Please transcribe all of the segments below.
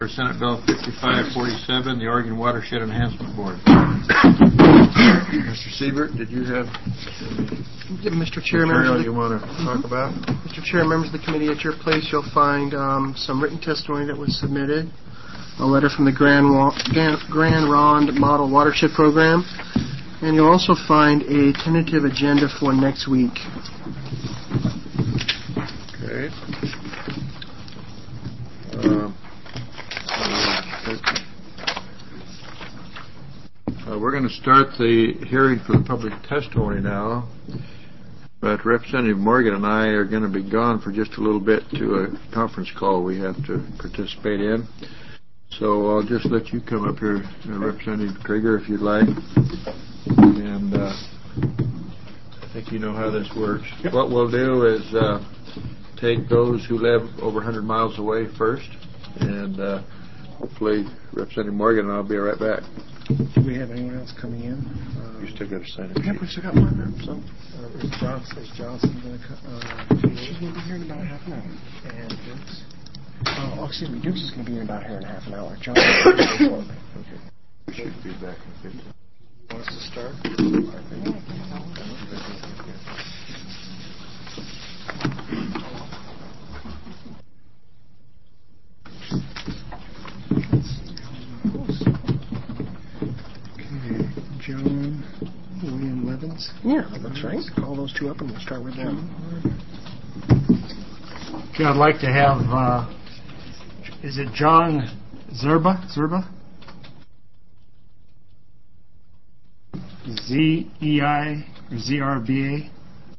For Senate Bill 5547, the Oregon Watershed Enhancement Board. Mr. Siebert, did you have Mr. Chair, material you want to talk about? Mr. Chair, members of the committee, at your place you'll find some written testimony that was submitted, a letter from the Grand Ronde Model Watershed Program, and you'll also find a tentative agenda for next week. Okay. We're going to start the hearing for the public testimony now, but Representative Morgan and I are going to be gone for just a little bit to a conference call we have to participate in. So I'll just let you come up here, Representative Krieger, if you'd like. And I think you know how this works. Yep. What we'll do is take those who live over 100 miles away first, and hopefully Representative Morgan and I'll be right back. Do we have anyone else coming in? You still got to sign it. Yep, we still got one. So, is Johnson going to come? She's going to be here in about half an hour. And Dukes? Oh, excuse me. Dukes is going to be in about here in half an hour. Johnson. Okay. We should be back in 15. Wants to start? John William Levins. Yeah, that's right. Call those two up and we'll start with them. Okay, I'd like to have, is it John Zerba? Z-E-I or Z-R-B-A?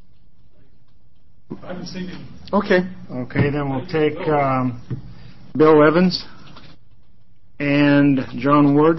I haven't seen him. Okay, then we'll take Bill Evans and John Ward.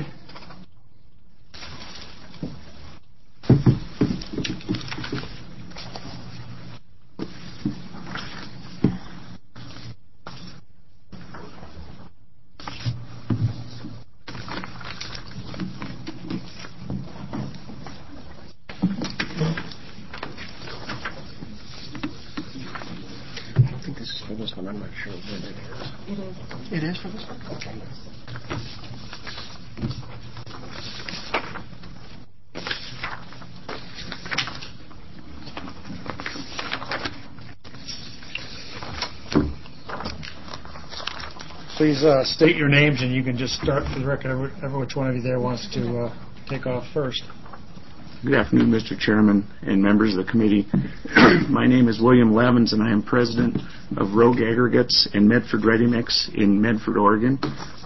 I'm not sure when it is. It is for this one? Okay. Please state your names, and you can just start for the record, which one of you there wants to take off first. Good afternoon, Mr. Chairman and members of the committee. My name is William Levins, and I am president of Rogue Aggregates and Medford Ready Mix in Medford, Oregon.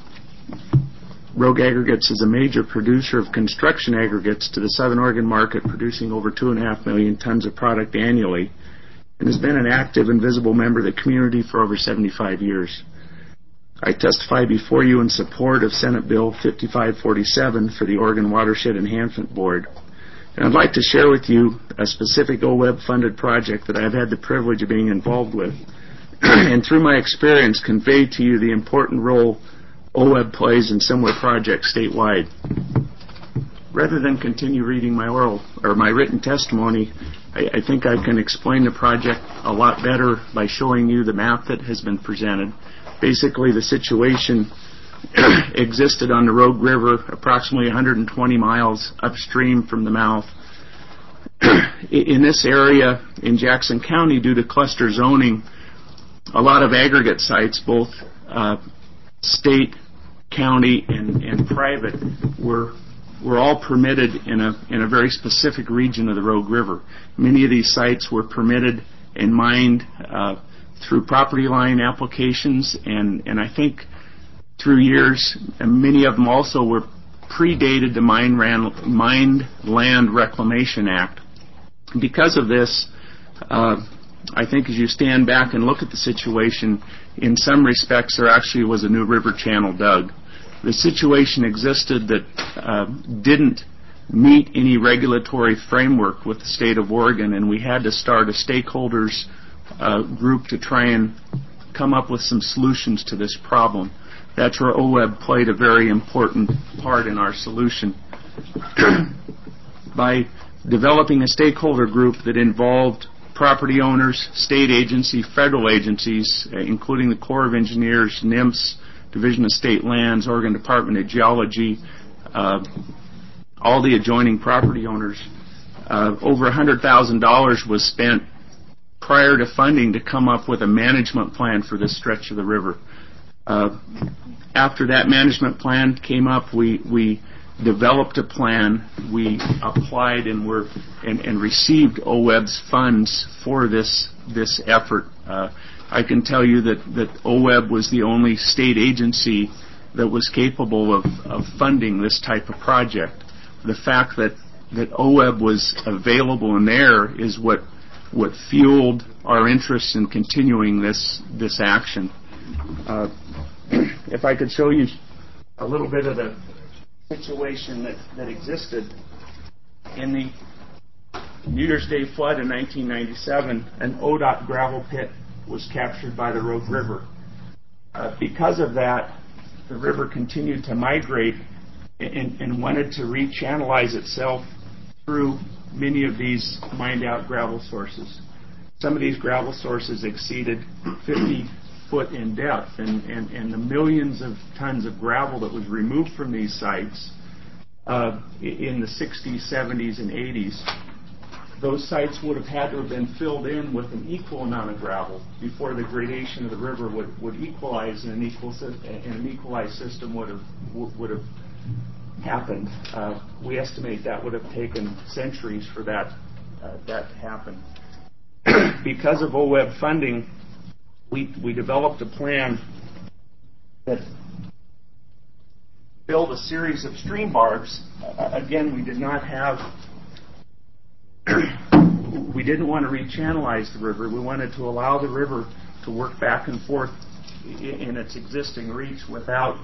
Rogue Aggregates is a major producer of construction aggregates to the Southern Oregon market, producing over 2.5 million tons of product annually, and has been an active and visible member of the community for over 75 years. I testify before you in support of Senate Bill 5547 for the Oregon Watershed Enhancement Board. And I'd like to share with you a specific OWEB-funded project that I've had the privilege of being involved with, and through my experience convey to you the important role OWEB plays in similar projects statewide. Rather than continue reading my written testimony, I think I can explain the project a lot better by showing you the map that has been presented. Basically, the situation existed on the Rogue River approximately 120 miles upstream from the mouth. In this area in Jackson County, due to cluster zoning, a lot of aggregate sites, both state, county, and private, were all permitted in a very specific region of the Rogue River. Many of these sites were permitted and mined through property line applications, and I think through years, and many of them also were predated the Mined Land Reclamation Act. Because of this, I think as you stand back and look at the situation, in some respects there actually was a new river channel dug. The situation existed that didn't meet any regulatory framework with the state of Oregon, and we had to start a stakeholders group to try and come up with some solutions to this problem. That's where OWEB played a very important part in our solution. By developing a stakeholder group that involved property owners, state agency, federal agencies, including the Corps of Engineers, NIMS, Division of State Lands, Oregon Department of Geology, all the adjoining property owners. Over $100,000 was spent prior to funding to come up with a management plan for this stretch of the river. After that management plan came up, we developed a plan. We applied and received OWEB's funds for this effort. I can tell you that OWEB was the only state agency that was capable of funding this type of project. The fact that OWEB was available and there is what fueled our interest in continuing this action. If I could show you a little bit of the situation that existed in the New Year's Day flood in 1997, an ODOT gravel pit was captured by the Rogue River. Because of that, the river continued to migrate and wanted to rechannelize itself through many of these mined-out gravel sources. Some of these gravel sources exceeded 50 foot in depth, and the millions of tons of gravel that was removed from these sites in the 60s, 70s, and 80s, those sites would have had to have been filled in with an equal amount of gravel before the gradation of the river would equalize, and an equalized system would have happened. We estimate that would have taken centuries for that to happen. Because of OWEB funding, we developed a plan that built a series of stream barbs. Again, we did not have, we didn't want to rechannelize the river. We wanted to allow the river to work back and forth in its existing reach without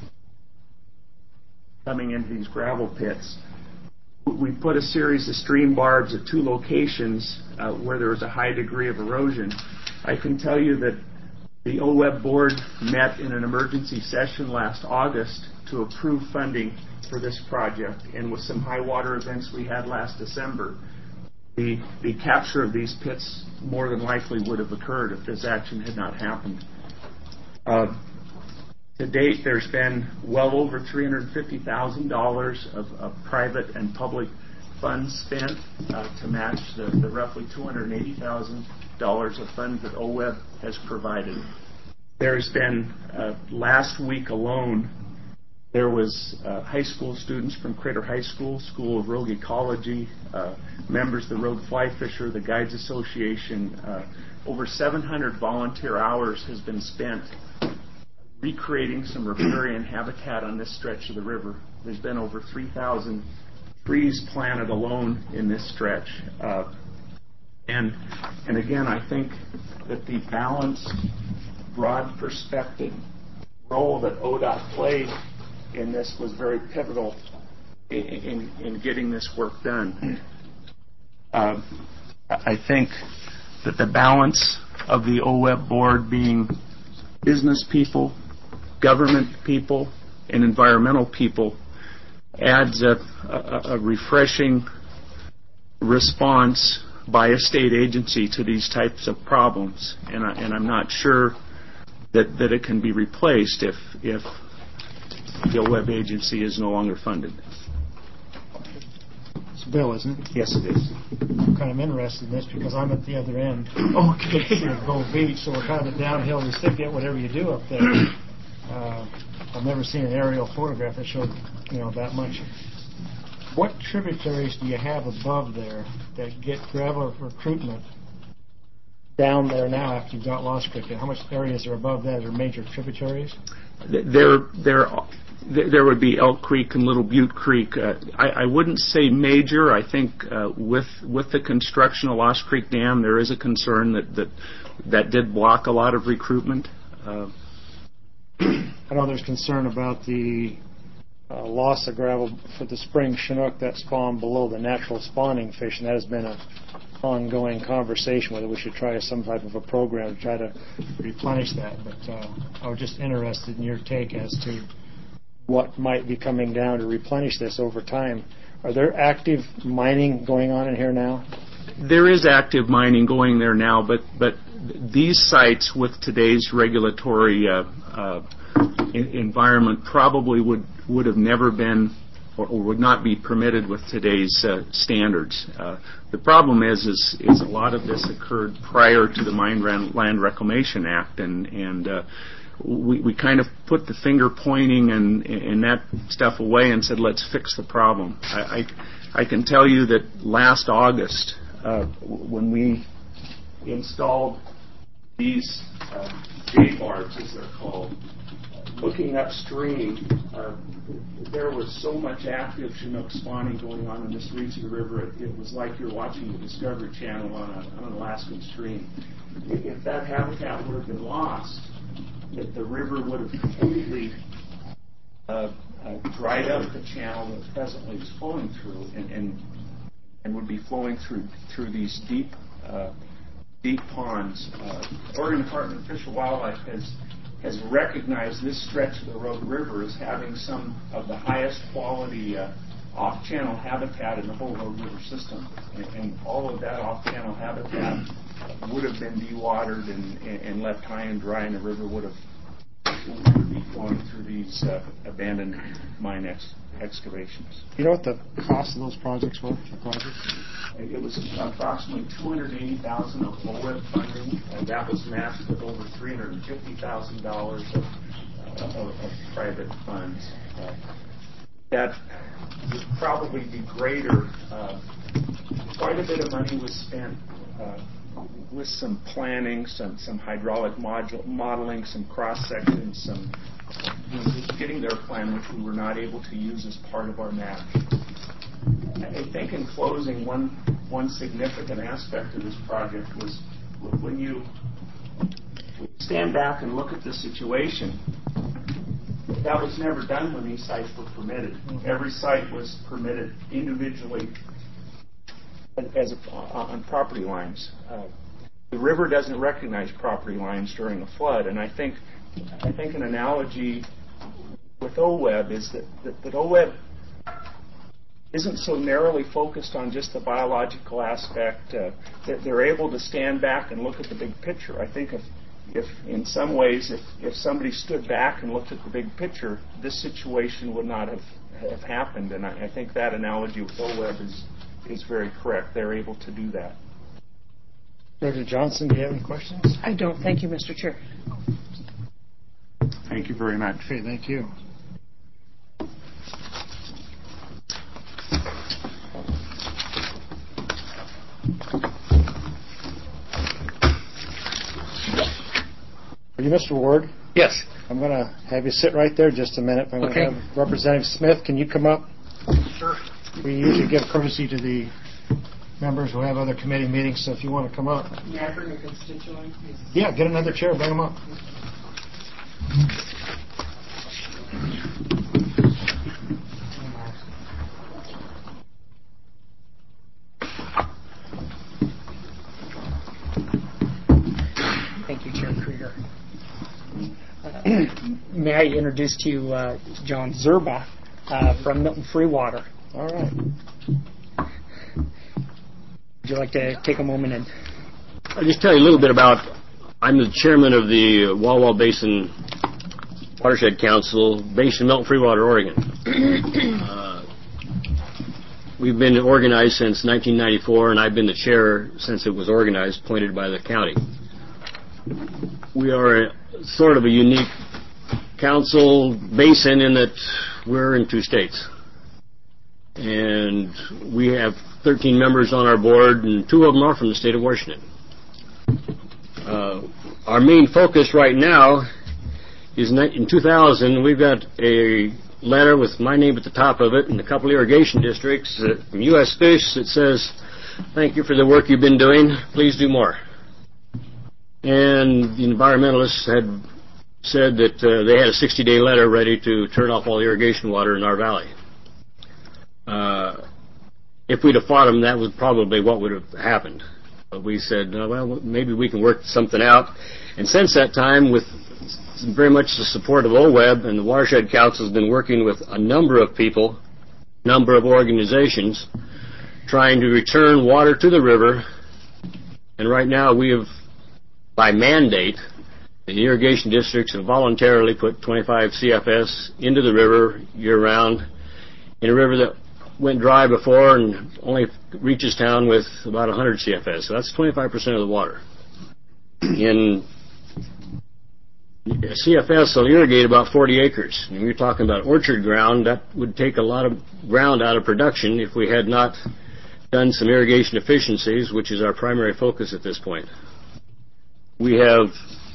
coming into these gravel pits. We put a series of stream barbs at two locations where there was a high degree of erosion. I can tell you that the OWEB board met in an emergency session last August to approve funding for this project, and with some high water events we had last December, the capture of these pits more than likely would have occurred if this action had not happened. To date, there's been well over $350,000 of private and public funds spent to match the roughly $280,000 of funds that OWEB has provided. There's been, last week alone, there was high school students from Crater High School, School of Rogue Ecology, members of the Rogue Fly Fisher, the Guides Association. Over 700 volunteer hours has been spent recreating some riparian habitat on this stretch of the river. There's been over 3,000 trees planted alone in this stretch. And again, I think that the balanced, broad perspective role that ODOT played in this was very pivotal in getting this work done. I think that the balance of the OWEB board being business people, government people, and environmental people adds a refreshing response by a state agency to these types of problems, and I'm not sure that it can be replaced if the OWEB agency is no longer funded. It's Bill, isn't it? Yes, it is. I'm kind of interested in this because I'm at the other end. Okay. Of Gold Beach, so we're kind of a downhill recipient, whatever you do up there. I've never seen an aerial photograph that showed, that much. What tributaries do you have above there that get gravel recruitment down there now after you've got Lost Creek? How much areas are above that are major tributaries? There would be Elk Creek and Little Butte Creek. I wouldn't say major. I think with the construction of Lost Creek Dam, there is a concern that did block a lot of recruitment. I know there's concern about the loss of gravel for the spring Chinook that spawn below the natural spawning fish, and that has been an ongoing conversation whether we should try some type of a program to try to replenish that. But I was just interested in your take as to what might be coming down to replenish this over time. Are there active mining going on in here now? There is active mining going there now, but these sites with today's regulatory environment probably would have never been or would not be permitted with today's standards. The problem is a lot of this occurred prior to the Mine Land Reclamation Act, and we kind of put the finger pointing and that stuff away and said, let's fix the problem. I can tell you that last August, when we installed these J-barbs, as they're called, looking upstream, there was so much active Chinook spawning going on in this reach of the river, it was like you're watching the Discovery Channel on an Alaskan stream. If that habitat would have been lost, the river would have completely dried up the channel that presently is flowing through, and would be flowing through these deep ponds. Oregon Department of Fish and Wildlife has recognized this stretch of the Rogue River as having some of the highest quality off-channel habitat in the whole Rogue River system, and all of that off-channel habitat would have been dewatered and left high and dry, and the river would be flowing through these abandoned mine excavations. You know what the cost of those projects were? It was approximately $280,000 of OLED funding, and that was matched with over $350,000 of private funds. That would probably be greater. Quite a bit of money was spent with some planning, some hydraulic modeling, some cross sections, some just getting their plan, which we were not able to use as part of our map. I think in closing, one significant aspect of this project was when you stand back and look at the situation, that was never done when these sites were permitted. Every site was permitted individually on property lines. The river doesn't recognize property lines during a flood, and I think an analogy with OWEB is that OWEB isn't so narrowly focused on just the biological aspect, that they're able to stand back and look at the big picture. I think if in some ways, if somebody stood back and looked at the big picture, this situation would not have happened, and I think that analogy with OWEB is very correct. They're able to do that. Director Johnson, do you have any questions? I don't. Thank you, Mr. Chair. Thank you very much. Okay, thank you. Are you Mr. Ward? Yes. I'm going to have you sit right there just a minute. I'm going to have Representative Smith. Can you come up? Sure. We usually give courtesy to the members who have other committee meetings, so if you want to come up. May I bring a constituent? Yeah, get another chair, bring them up. Thank you, Chair Krieger. May I introduce to you John Zerba from Milton Freewater. All right. Would you like to take a moment and... I'll just tell you a little bit about, I'm the chairman of the Walwall Basin Watershed Council, based in Milton Freewater, Oregon. We've been organized since 1994, and I've been the chair since it was organized, appointed by the county. We are sort of a unique council basin in that we're in 2 states. And we have 13 members on our board, and 2 of them are from the state of Washington. Our main focus right now is in 2000, we've got a letter with my name at the top of it and a couple irrigation districts from U.S. Fish that says, thank you for the work you've been doing, please do more. And the environmentalists had said that they had a 60-day letter ready to turn off all the irrigation water in our valley. If we'd have fought them, that was probably what would have happened. But we said, well, maybe we can work something out. And since that time, with very much the support of OWEB, and the Watershed Council has been working with a number of people, number of organizations, trying to return water to the river. And right now we have, by mandate, The irrigation districts have voluntarily put 25 CFS into the river year-round, in a river that went dry before and only reaches town with about 100 CFS. So that's 25% of the water. In CFS will irrigate about 40 acres. And we're talking about orchard ground. That would take a lot of ground out of production if we had not done some irrigation efficiencies, which is our primary focus at this point. We have,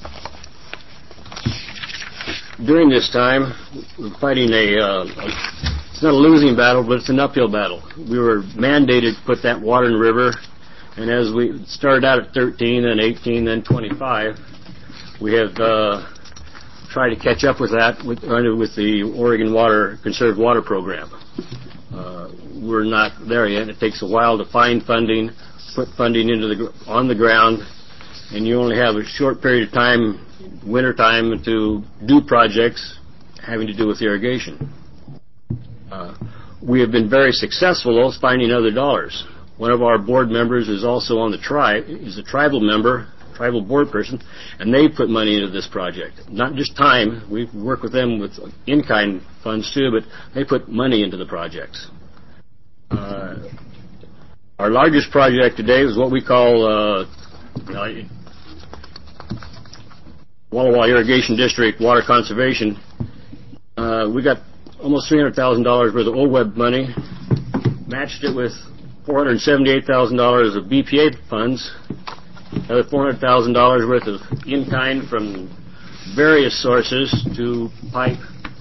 during this time, we're fighting it's not a losing battle, but it's an uphill battle. We were mandated to put that water in the river, and as we started out at 13, then 18, then 25, we have tried to catch up with that with the Oregon Conserved Water Program. We're not there yet. It takes a while to find funding, put funding on the ground, and you only have a short period of time, winter time, to do projects having to do with irrigation. We have been very successful, though, finding other dollars. One of our board members is also on the tribe, is a tribal member, tribal board person, and they put money into this project. Not just time, we work with them with in-kind funds too, but they put money into the projects. Our largest project today is what we call Walla Walla Irrigation District Water Conservation. We got almost $300,000 worth of OWEB money, matched it with $478,000 of BPA funds, another $400,000 worth of in-kind from various sources to pipe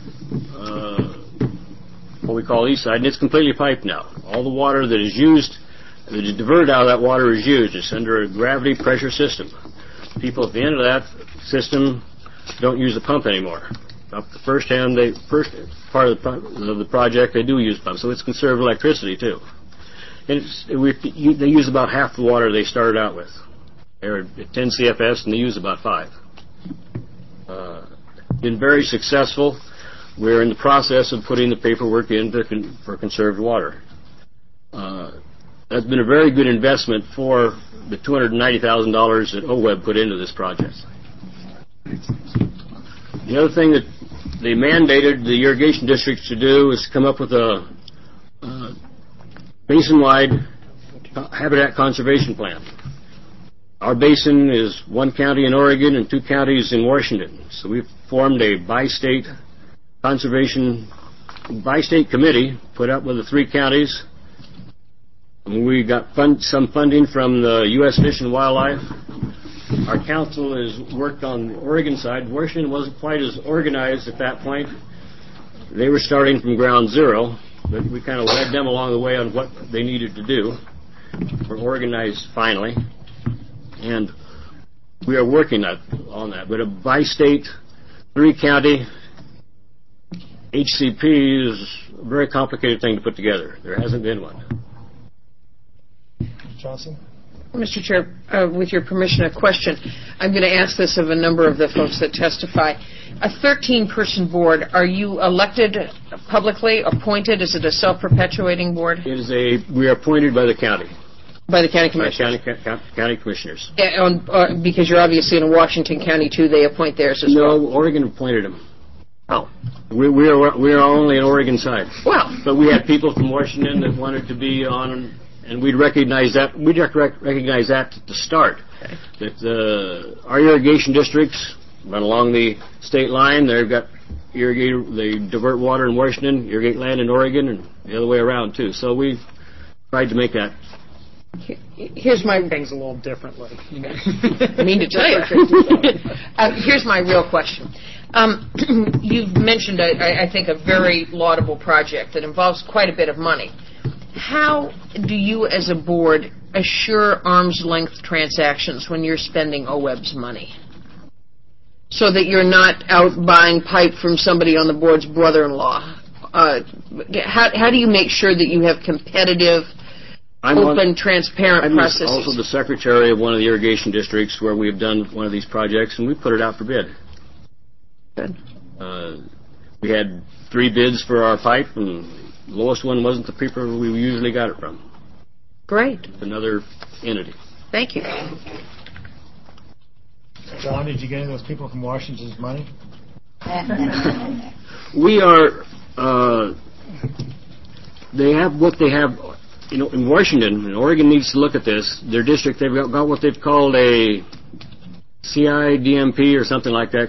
what we call east side, and it's completely piped now. All the water that is used, that is diverted out of that water is used. It's under a gravity pressure system. People at the end of that system don't use the pump anymore. Up the first part of the project, they do use pumps, so it's conserved electricity too. And they use about half the water they started out with. They're at 10 CFS and they use about 5. Been very successful. We're in the process of putting the paperwork in for conserved water. That's been a very good investment for the $290,000 that OWEB put into this project. The other thing that they mandated the irrigation districts to do is come up with a basin-wide habitat conservation plan. Our basin is 1 county in Oregon and 2 counties in Washington. So we've formed a bi-state committee, put up with the 3 counties. And we got some funding from the U.S. Fish and Wildlife. Our council has worked on the Oregon side. Washington wasn't quite as organized at that point. They were starting from ground zero, but we kind of led them along the way on what they needed to do. We're organized finally, and we are working on that. But a bi-state, 3-county HCP is a very complicated thing to put together. There hasn't been one. Johnson? Mr. Chair, with your permission, a question. I'm going to ask this of a number of the folks that testify. A 13-person board, are you elected publicly, appointed? Is it a self-perpetuating board? It is we are appointed by the county. By the county commissioners? County commissioners. Because you're obviously in Washington County, too. They appoint theirs as well. No, Oregon appointed them. Oh. We are only an Oregon side. Well. But we had people from Washington that wanted to be on, and we'd recognize that. We'd recognize that to start. Okay. That our irrigation districts run along the state line. They've got they divert water in Washington, irrigate land in Oregon, and the other way around too. So we tried to make that. Here's my things a little differently. I mean to tell you. Here's my real question. You've mentioned, I think, a very laudable project that involves quite a bit of money. How do you, as a board, assure arm's length transactions when you're spending OWEB's money, so that you're not out buying pipe from somebody on the board's brother-in-law? How do you make sure that you have competitive, open, transparent processes? I'm also the secretary of one of the irrigation districts where we've done one of these projects, and we put it out for bid. Good. We had 3 bids for our pipe, and the lowest one wasn't the people we usually got it from. Great. Another entity. Thank you. John, did you get any of those people from Washington's money? We are, they have what they have, in Washington, and Oregon needs to look at this. Their district, they've got what they've called a CIDMP or something like that.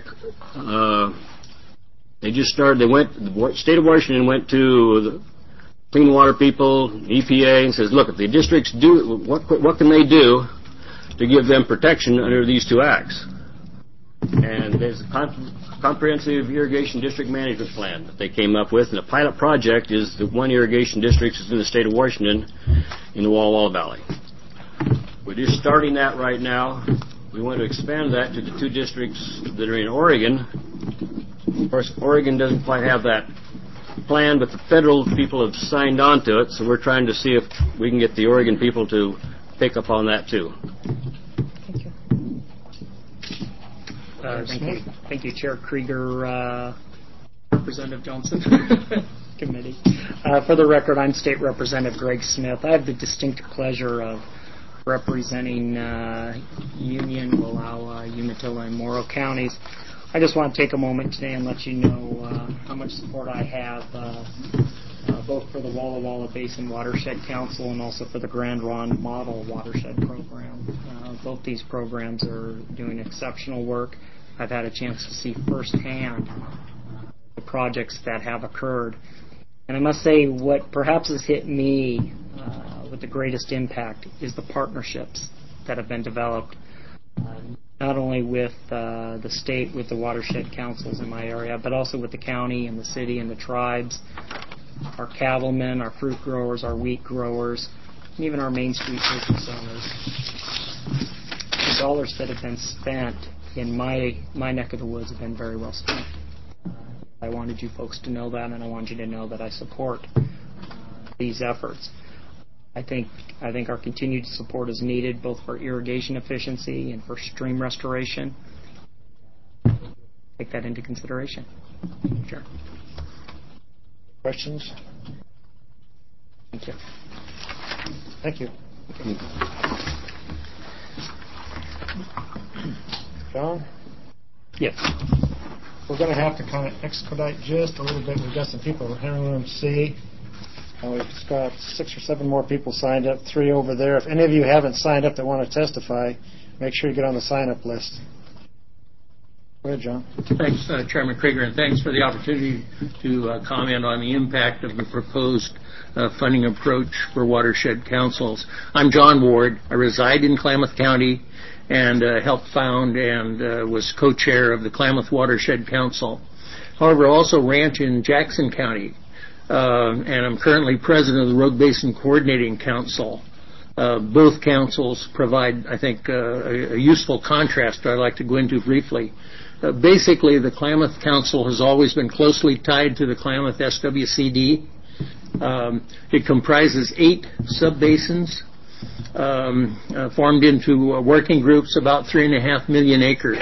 They just started, the state of Washington went to the Clean Water people, EPA, and says, look, if the districts do, what can they do to give them protection under these two acts? And there's a comprehensive irrigation district management plan that they came up with, and a pilot project is the one irrigation district is in the state of Washington in the Walla Walla Valley. We're just starting that right now. We want to expand that to the two districts that are in Oregon. Of course, Oregon doesn't quite have that plan, but the federal people have signed on to it, so we're trying to see if we can get the Oregon people to pick up on that too. Thank you, Chair Krieger, Representative Johnson, Committee. For the record, I'm State Representative Greg Smith. I have the distinct pleasure of representing Union, Wallowa, Umatilla, and Morrow counties. I just want to take a moment today and let you know how much support I have both for the Walla Walla Basin Watershed Council and also for the Grand Ronde Model Watershed Program. Both these programs are doing exceptional work. I've had a chance to see firsthand the projects that have occurred. And I must say what perhaps has hit me with the greatest impact is the partnerships that have been developed, not only with the state, with the watershed councils in my area, but also with the county and the city and the tribes, our cattlemen, our fruit growers, our wheat growers, and even our Main Street business owners. The dollars that have been spent in my neck of the woods have been very well spent. I wanted you folks to know that, and I want you to know that I support these efforts. I think our continued support is needed both for irrigation efficiency and for stream restoration. Take that into consideration. Sure. Questions? Thank you. Thank you. John? Yes. We're going to have to kind of expedite just a little bit. We've got some people in room C. We've got 6 or 7 more people signed up, 3 over there. If any of you haven't signed up that want to testify, make sure you get on the sign-up list. Go ahead, John. Thanks, Chairman Krieger, and thanks for the opportunity to comment on the impact of the proposed funding approach for watershed councils. I'm John Ward. I reside in Klamath County and helped found and was co-chair of the Klamath Watershed Council. However, I also ranch in Jackson County. And I'm currently president of the Rogue Basin Coordinating Council. Both councils provide, I think, a useful contrast that I'd like to go into briefly. Basically, the Klamath Council has always been closely tied to the Klamath SWCD. It comprises 8 subbasins formed into working groups about 3.5 million acres.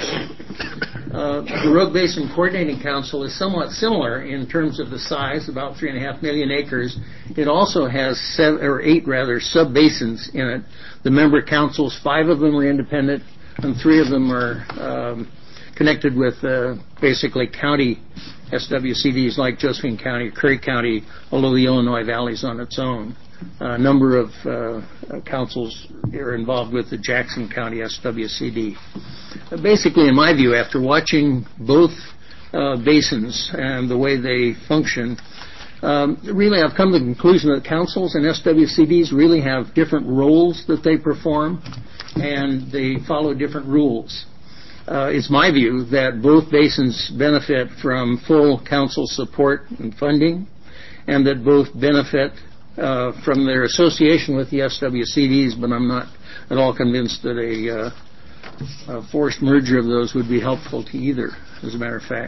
The Rogue Basin Coordinating Council is somewhat similar in terms of the size, about 3.5 million acres. It also has 8 subbasins in it. The member councils, 5 of them are independent, and 3 of them are connected with basically county SWCDs like Josephine County, Curry County, although the Illinois Valley is on its own. A number of councils are involved with the Jackson County SWCD. Basically, in my view, after watching both basins and the way they function, really I've come to the conclusion that councils and SWCDs really have different roles that they perform, and they follow different rules. It's my view that both basins benefit from full council support and funding, and that both benefit from their association with the SWCDs, but I'm not at all convinced that a forced merger of those would be helpful to either, as a matter of fact.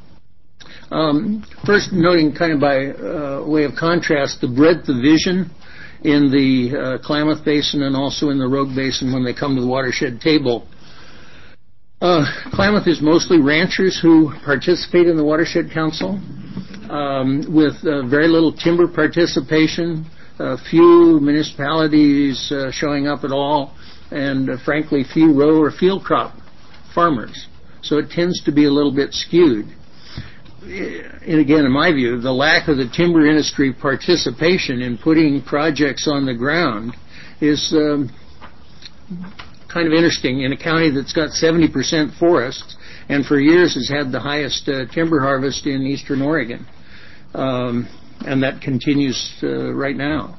First, noting kind of by way of contrast the breadth of vision in the Klamath Basin and also in the Rogue Basin when they come to the watershed table. Klamath is mostly ranchers who participate in the Watershed Council, with very little timber participation, few municipalities showing up at all, and frankly few row or field crop farmers. So it tends to be a little bit skewed. And again, in my view, the lack of the timber industry participation in putting projects on the ground is kind of interesting in a county that's got 70% forests and for years has had the highest timber harvest in eastern Oregon. And that continues right now.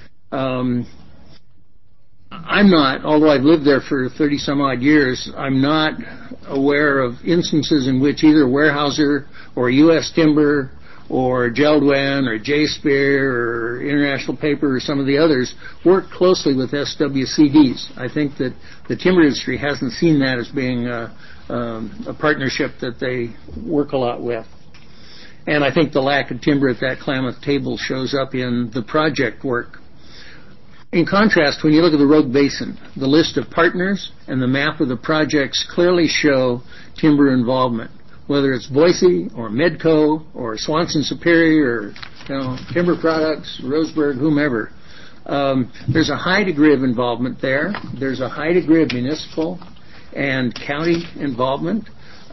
I'm not, although I've lived there for 30-some-odd years, I'm not aware of instances in which either Weyerhaeuser or U.S. Timber or Geldwan or J-Spear or International Paper or some of the others work closely with SWCDs. I think that the timber industry hasn't seen that as being a partnership that they work a lot with. And I think the lack of timber at that Klamath table shows up in the project work. In contrast, when you look at the Rogue Basin, the list of partners and the map of the projects clearly show timber involvement, whether it's Boise or Medco or Swanson Superior or Timber Products, Roseburg, whomever. There's a high degree of involvement there. There's a high degree of municipal and county involvement.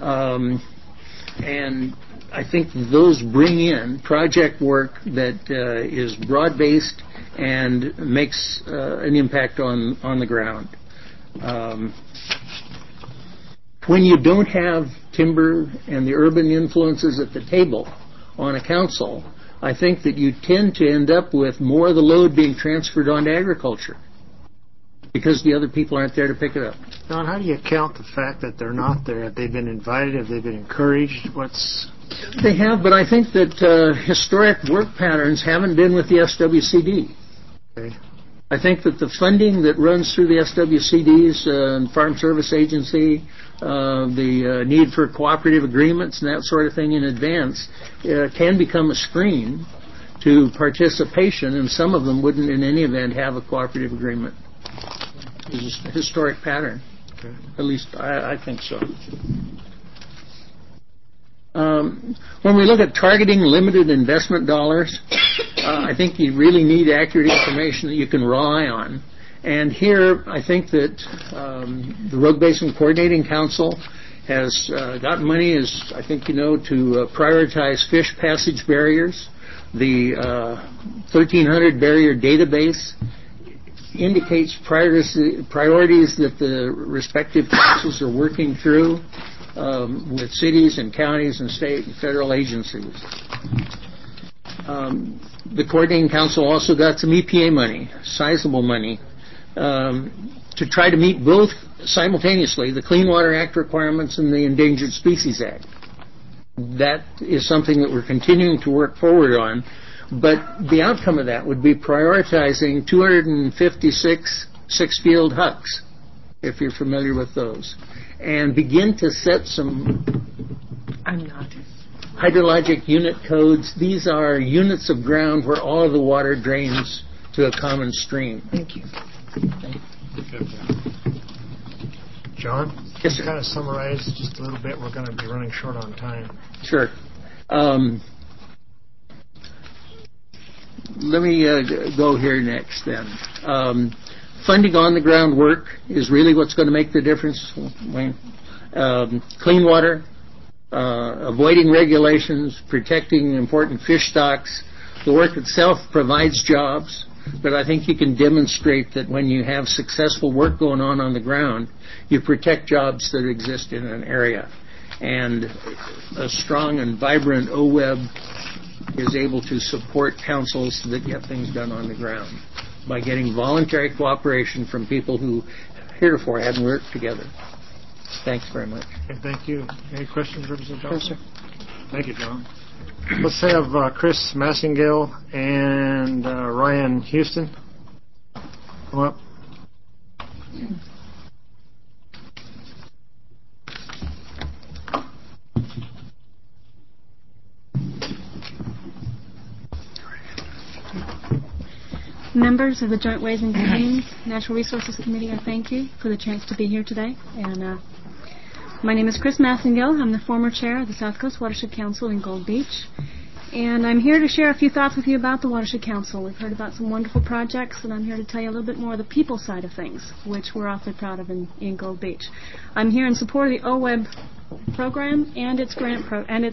And I think those bring in project work that is broad-based and makes an impact on the ground. When you don't have timber and the urban influences at the table on a council, I think that you tend to end up with more of the load being transferred onto agriculture because the other people aren't there to pick it up. Don, how do you account the fact that they're not there? Have they been invited? Have they been encouraged? They have, but I think that historic work patterns haven't been with the SWCD. Okay. I think that the funding that runs through the SWCDs, Farm Service Agency, the need for cooperative agreements and that sort of thing in advance can become a screen to participation, and some of them wouldn't in any event have a cooperative agreement. It's a historic pattern. Okay. At least I think so. When we look at targeting limited investment dollars, I think you really need accurate information that you can rely on. And here, I think that the Rogue Basin Coordinating Council has got money, as I think you know, to prioritize fish passage barriers. The 1,300 barrier database indicates priorities that the respective councils are working through with cities and counties and state and federal agencies. The Coordinating Council also got some EPA money, sizable money, to try to meet both simultaneously the Clean Water Act requirements and the Endangered Species Act. That is something that we're continuing to work forward on, but the outcome of that would be prioritizing 256 six-field hucks, if you're familiar with those, and begin to set some hydrologic unit codes. These are units of ground where all of the water drains to a common stream. Thank you. John? Yes, sir. Kind of summarize just a little bit. We're going to be running short on time. Sure. Let me go here next then. Funding on the ground work is really what's going to make the difference, Wayne. Clean water, avoiding regulations, protecting important fish stocks. The work itself provides jobs, but I think you can demonstrate that when you have successful work going on the ground, you protect jobs that exist in an area. And a strong and vibrant OWEB is able to support councils that get things done on the ground by getting voluntary cooperation from people who heretofore hadn't worked together. Thanks very much. Okay, thank you. Any questions, Representative Johnson? Yes, sir. Thank you, John. Let's have Chris Massingale and Ryan Houston come up. Members of the Joint Ways and Means Natural Resources Committee, I thank you for the chance to be here today. And my name is Chris Massingale. I'm the former chair of the South Coast Watershed Council in Gold Beach. And I'm here to share a few thoughts with you about the Watershed Council. We've heard about some wonderful projects, and I'm here to tell you a little bit more of the people side of things, which we're awfully proud of in Gold Beach. I'm here in support of the OWEB program and its grants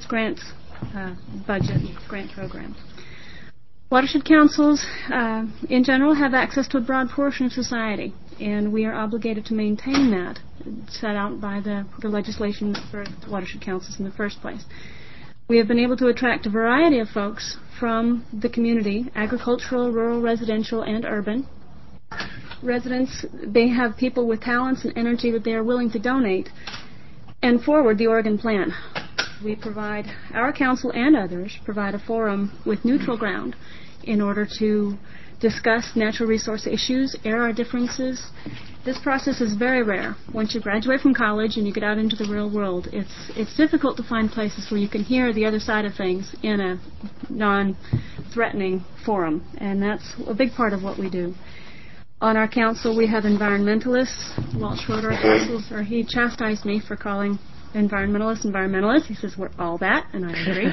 budget grant program. Watershed councils, in general, have access to a broad portion of society, and we are obligated to maintain that, set out by the legislation for watershed councils in the first place. We have been able to attract a variety of folks from the community, agricultural, rural, residential, and urban. Residents, they have people with talents and energy that they are willing to donate and forward the Oregon Plan. We provide, our council and others, provide a forum with neutral ground in order to discuss natural resource issues, air our differences. This process is very rare. Once you graduate from college and you get out into the real world, it's difficult to find places where you can hear the other side of things in a non-threatening forum, and that's a big part of what we do. On our council, we have environmentalists. Walt Schroeder, he chastised me for calling environmentalists. He says, we're all that, and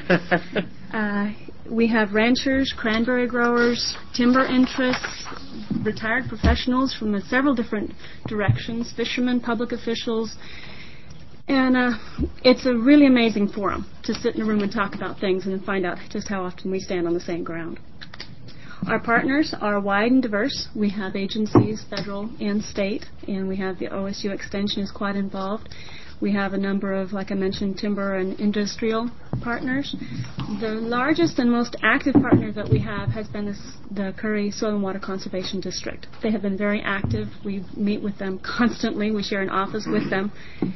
I agree. We have ranchers, cranberry growers, timber interests, retired professionals from several different directions, fishermen, public officials, and it's a really amazing forum to sit in a room and talk about things and then find out just how often we stand on the same ground. Our partners are wide and diverse. We have agencies, federal and state, and we have the OSU Extension is quite involved. We have a number of, like I mentioned, timber and industrial partners. The largest and most active partner that we have has been the Curry Soil and Water Conservation District. They have been very active. We meet with them constantly. We share an office with them.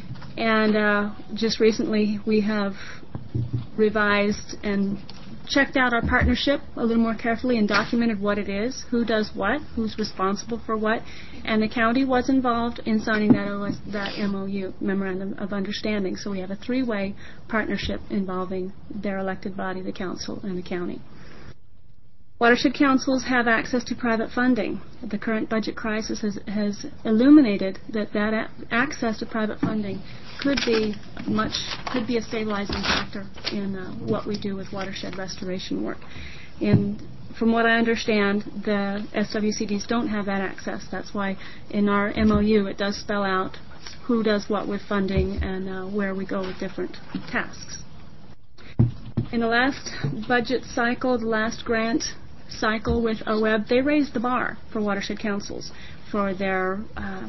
And just recently we have revised and checked out our partnership a little more carefully and documented what it is, who does what, who's responsible for what, and the county was involved in signing that MOU, Memorandum of Understanding. So we have a three-way partnership involving their elected body, the council, and the county. Watershed councils have access to private funding. The current budget crisis has illuminated that access to private funding could be a stabilizing factor in what we do with watershed restoration work. And from what I understand, the SWCDs don't have that access. That's why in our MOU it does spell out who does what with funding and where we go with different tasks. In the last budget cycle, the last grant cycle with OWEB, they raised the bar for watershed councils for their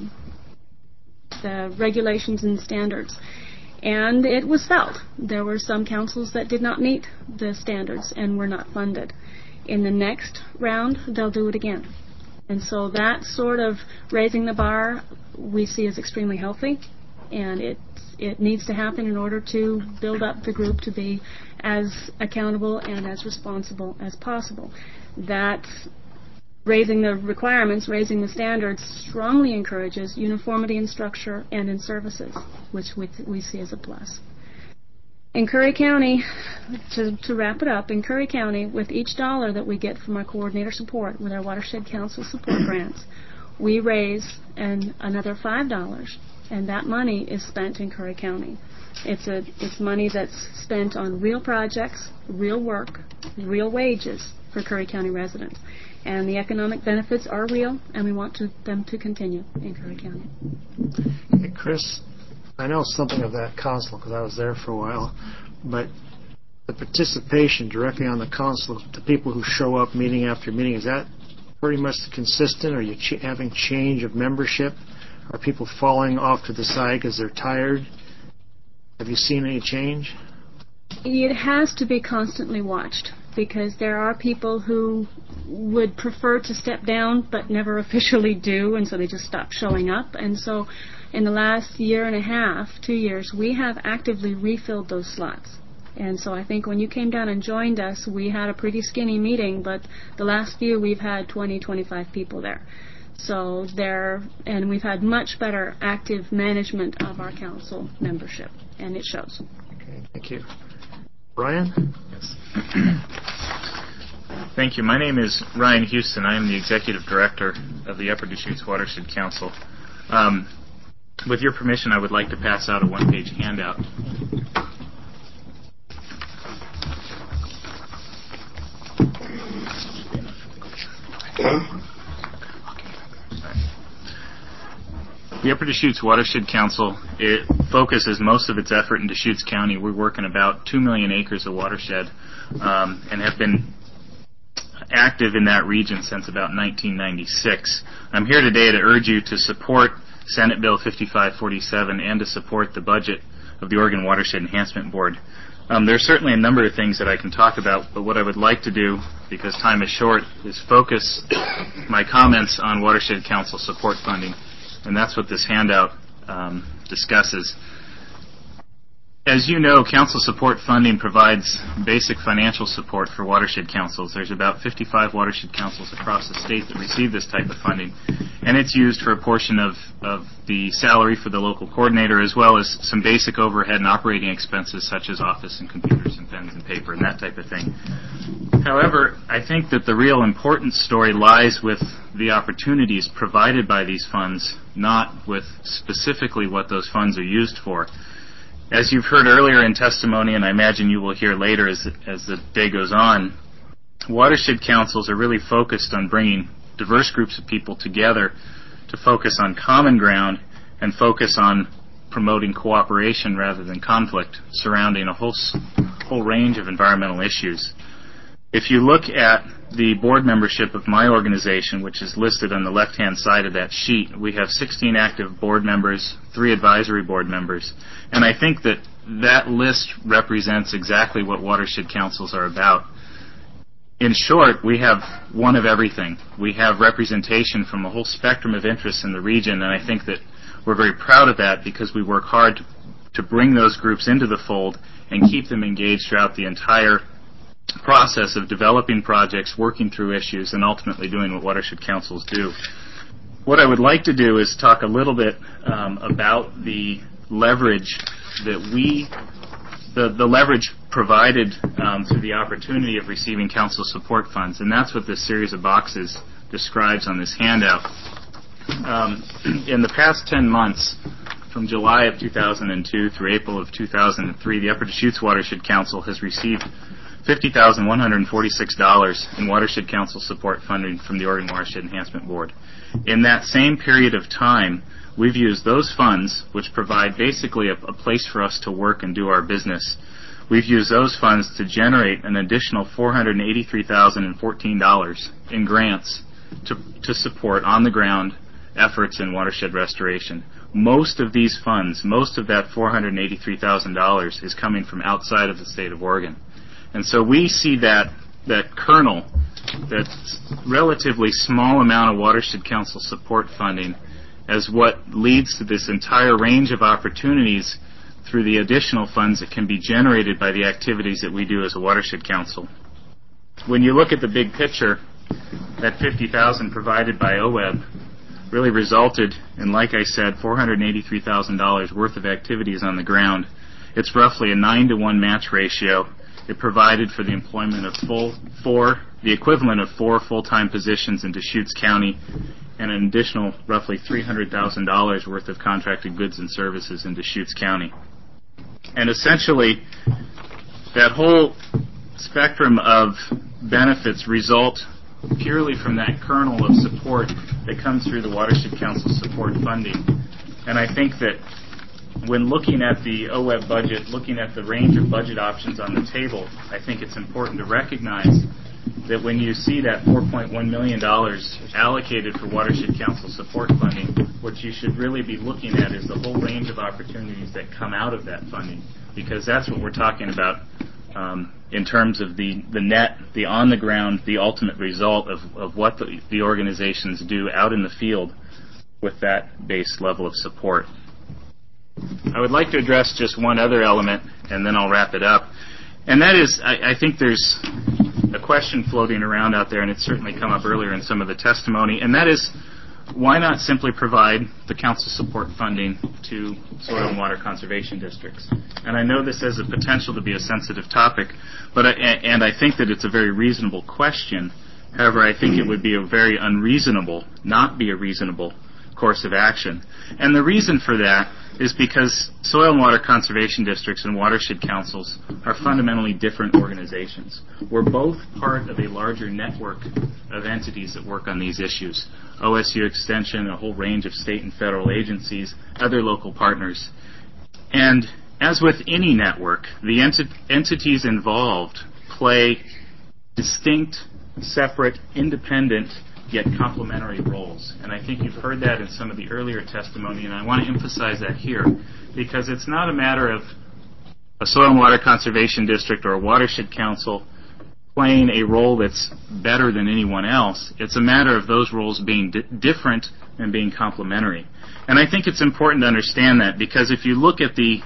the regulations and standards. And it was felt. There were some councils that did not meet the standards and were not funded. In the next round, they'll do it again. And so that sort of raising the bar we see as extremely healthy, and it needs to happen in order to build up the group to be as accountable and as responsible as possible. That raising the requirements, raising the standards, strongly encourages uniformity in structure and in services, which we see as a plus. In Curry County, to wrap it up, in Curry County, with each dollar that we get from our coordinator support, with our Watershed Council support grants, we raise another $5, and that money is spent in Curry County. It's money that's spent on real projects, real work, real wages for Curry County residents. And the economic benefits are real, and we want them to continue in Curry County. Hey, Chris, I know something of that council because I was there for a while, but the participation directly on the council, the people who show up meeting after meeting, is that pretty much consistent? Are you having change of membership? Are people falling off to the side because they're tired? Have you seen any change? It has to be constantly watched, because there are people who would prefer to step down but never officially do, and so they just stop showing up. And so in the last year and a half, 2 years, we have actively refilled those slots. And so I think when you came down and joined us, we had a pretty skinny meeting, but the last few we've had 20, 25 people there. So and we've had much better active management of our council membership, and it shows. Okay, thank you. Brian? Yes. Thank you. My name is Ryan Houston. I am the Executive Director of the Upper Deschutes Watershed Council. With your permission, I would like to pass out a one-page handout. The Upper Deschutes Watershed Council, it focuses most of its effort in Deschutes County. We work in about 2 million acres of watershed and have been active in that region since about 1996. I'm here today to urge you to support Senate Bill 5547 and to support the budget of the Oregon Watershed Enhancement Board. There are certainly a number of things that I can talk about, but what I would like to do, because time is short, is focus my comments on Watershed Council support funding. And that's what this handout discusses. As you know, council support funding provides basic financial support for watershed councils. There's about 55 watershed councils across the state that receive this type of funding, and it's used for a portion of the salary for the local coordinator, as well as some basic overhead and operating expenses such as office and computers and pens and paper and that type of thing. However, I think that the real important story lies with the opportunities provided by these funds, not with specifically what those funds are used for. As you've heard earlier in testimony, and I imagine you will hear later as the day goes on, watershed councils are really focused on bringing diverse groups of people together to focus on common ground and focus on promoting cooperation rather than conflict surrounding a whole range of environmental issues. If you look at the board membership of my organization, which is listed on the left-hand side of that sheet, we have 16 active board members, 3 advisory board members, and I think that that list represents exactly what watershed councils are about. In short, we have one of everything. We have representation from a whole spectrum of interests in the region, and I think that we're very proud of that because we work hard to bring those groups into the fold and keep them engaged throughout the entire process of developing projects, working through issues, and ultimately doing what watershed councils do. What I would like to do is talk a little bit about the leverage that the leverage provided through the opportunity of receiving council support funds, and that's what this series of boxes describes on this handout. In the past 10 months, from July of 2002 through April of 2003, the Upper Deschutes Watershed Council has received $50,146 in Watershed Council support funding from the Oregon Watershed Enhancement Board. In that same period of time, we've used those funds, which provide basically a place for us to work and do our business. We've used those funds to generate an additional $483,014 in grants to support on-the-ground efforts in watershed restoration. Most of these funds, most of that $483,000 is coming from outside of the state of Oregon. And so we see that kernel, that relatively small amount of Watershed Council support funding, as what leads to this entire range of opportunities through the additional funds that can be generated by the activities that we do as a Watershed Council. When you look at the big picture, that $50,000 provided by OWEB really resulted in, like I said, $483,000 worth of activities on the ground. It's roughly a 9-to-1 match ratio. It provided for the employment of the equivalent of 4 full-time positions in Deschutes County and an additional roughly $300,000 worth of contracted goods and services in Deschutes County. And essentially, that whole spectrum of benefits result purely from that kernel of support that comes through the Watershed Council support funding. And I think that when looking at the OWEB budget, looking at the range of budget options on the table, I think it's important to recognize that when you see that $4.1 million allocated for Watershed Council support funding, what you should really be looking at is the whole range of opportunities that come out of that funding, because that's what we're talking about in terms of the net, the on-the-ground, the ultimate result of what the organizations do out in the field with that base level of support. I would like to address just one other element, and then I'll wrap it up. And that is, I think there's a question floating around out there, and it's certainly come up earlier in some of the testimony, and that is, why not simply provide the council support funding to soil and water conservation districts? And I know this has the potential to be a sensitive topic, and I think that it's a very reasonable question. However, I think it would be a very unreasonable, not be a reasonable course of action. And the reason for that is because soil and water conservation districts and watershed councils are fundamentally different organizations. We're both part of a larger network of entities that work on these issues. OSU Extension, a whole range of state and federal agencies, other local partners. And as with any network, the entities involved play distinct, separate, independent, yet complementary roles. And I think you've heard that in some of the earlier testimony, and I want to emphasize that here, because it's not a matter of a soil and water conservation district or a watershed council playing a role that's better than anyone else. It's a matter of those roles being different and being complementary. And I think it's important to understand that, because if you look at the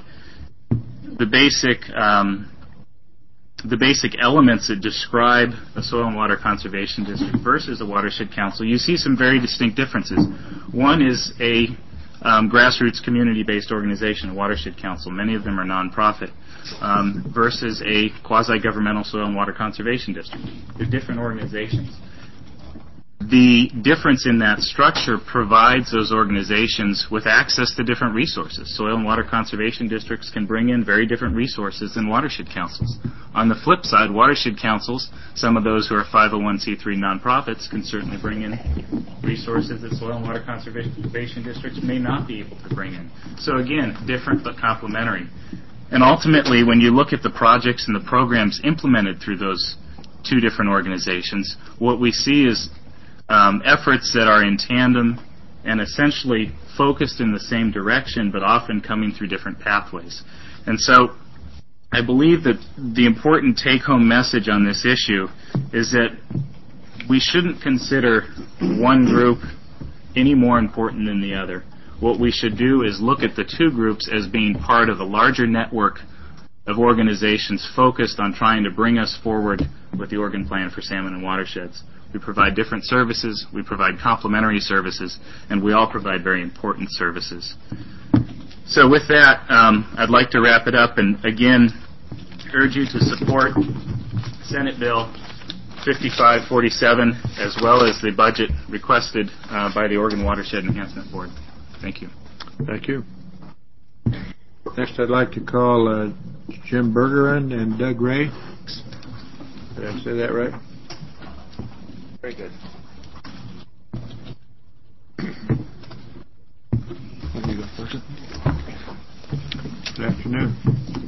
basic elements that describe a soil and water conservation district versus a watershed council, you see some very distinct differences. One is a grassroots community-based organization, a watershed council. Many of them are nonprofit, versus a quasi-governmental soil and water conservation district. They're different organizations. The difference in that structure provides those organizations with access to different resources. Soil and water conservation districts can bring in very different resources than watershed councils. On the flip side, watershed councils, some of those who are 501c3 nonprofits, can certainly bring in resources that soil and water conservation districts may not be able to bring in. So again, different but complementary. And ultimately, when you look at the projects and the programs implemented through those two different organizations, what we see is efforts that are in tandem and essentially focused in the same direction, but often coming through different pathways. And so I believe that the important take-home message on this issue is that we shouldn't consider one group any more important than the other. What we should do is look at the two groups as being part of a larger network of organizations focused on trying to bring us forward with the Oregon Plan for Salmon and Watersheds. We provide different services, we provide complementary services, and we all provide very important services. So with that, I'd like to wrap it up and again urge you to support Senate Bill 5547 as well as the budget requested by the Oregon Watershed Enhancement Board. Thank you. Thank you. Next, I'd like to call Jim Bergeron and Doug Ray. Did I say that right? Very good. Good afternoon.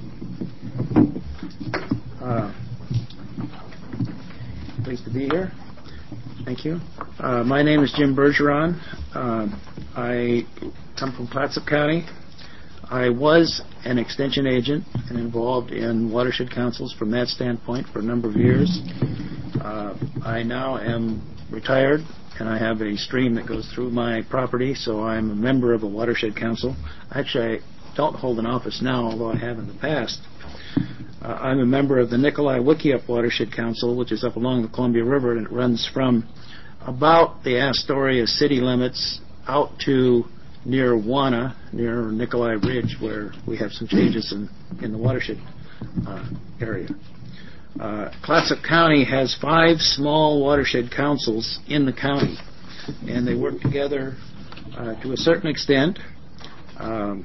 Pleased to be here. Thank you. My name is Jim Bergeron. I come from Clatsop County. I was an extension agent and involved in watershed councils from that standpoint for a number of years. I now am retired, and I have a stream that goes through my property, so I'm a member of a watershed council. Actually, I don't hold an office now, although I have in the past. I'm a member of the Nikolai-Wikiup Watershed Council, which is up along the Columbia River, and it runs from about the Astoria city limits out to near Wana, near Nikolai Ridge, where we have some changes in the watershed area. Clatsop County has 5 small watershed councils in the county, and they work together to a certain extent, and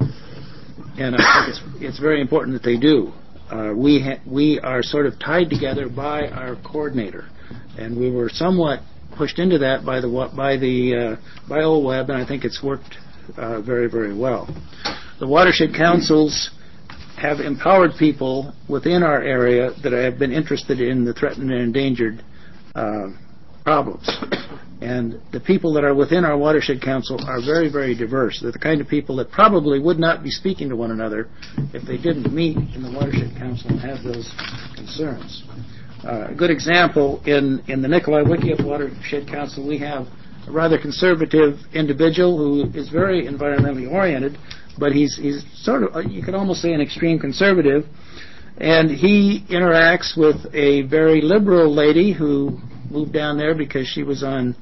I think it's very important that they do. We are sort of tied together by our coordinator, and we were somewhat pushed into that by OWEB, and I think it's worked very, very well. The watershed councils have empowered people within our area that have been interested in the threatened and endangered problems. And the people that are within our watershed council are very, very diverse. They're the kind of people that probably would not be speaking to one another if they didn't meet in the watershed council and have those concerns. A good example, in the Nikolai-Wikiup Watershed Council, we have a rather conservative individual who is very environmentally oriented, but he's sort of, you could almost say, an extreme conservative, and he interacts with a very liberal lady who moved down there because she was on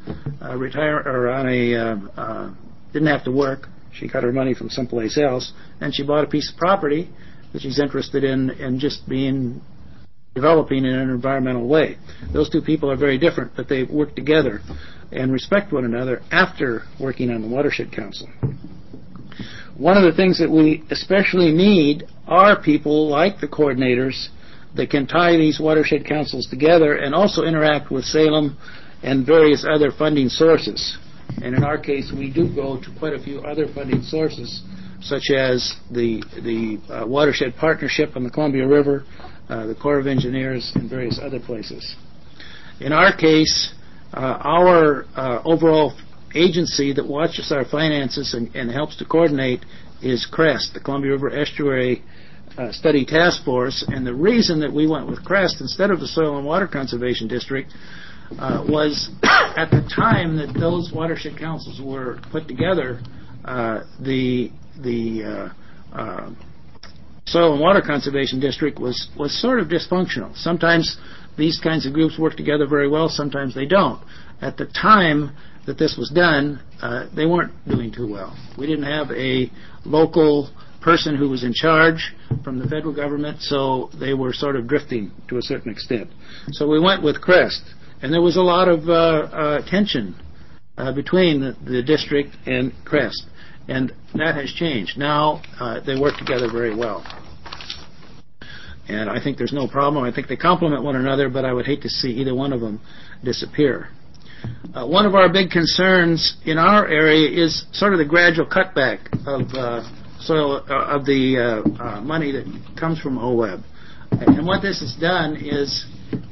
didn't have to work. She got her money from someplace else, and she bought a piece of property that she's interested in just developing in an environmental way. Those two people are very different, but they work together. and respect one another after working on the Watershed Council. One of the things that we especially need are people like the coordinators that can tie these watershed councils together and also interact with Salem and various other funding sources. And in our case, we do go to quite a few other funding sources, such as the Watershed Partnership on the Columbia River, the Corps of Engineers, and various other places. In our case, our overall agency that watches our finances and helps to coordinate is CREST, the Columbia River Estuary Study Task Force. And the reason that we went with CREST instead of the Soil and Water Conservation District was at the time that those watershed councils were put together, the Soil and Water Conservation District was sort of dysfunctional. Sometimes these kinds of groups work together very well, sometimes they don't. At the time that this was done, they weren't doing too well. We didn't have a local person who was in charge from the federal government, so they were sort of drifting to a certain extent. So we went with CREST, and there was a lot of tension between the district and CREST, and that has changed. Now they work together very well. And I think there's no problem. I think they complement one another, but I would hate to see either one of them disappear. One of our big concerns in our area is sort of the gradual cutback of the money that comes from OWEB. And what this has done is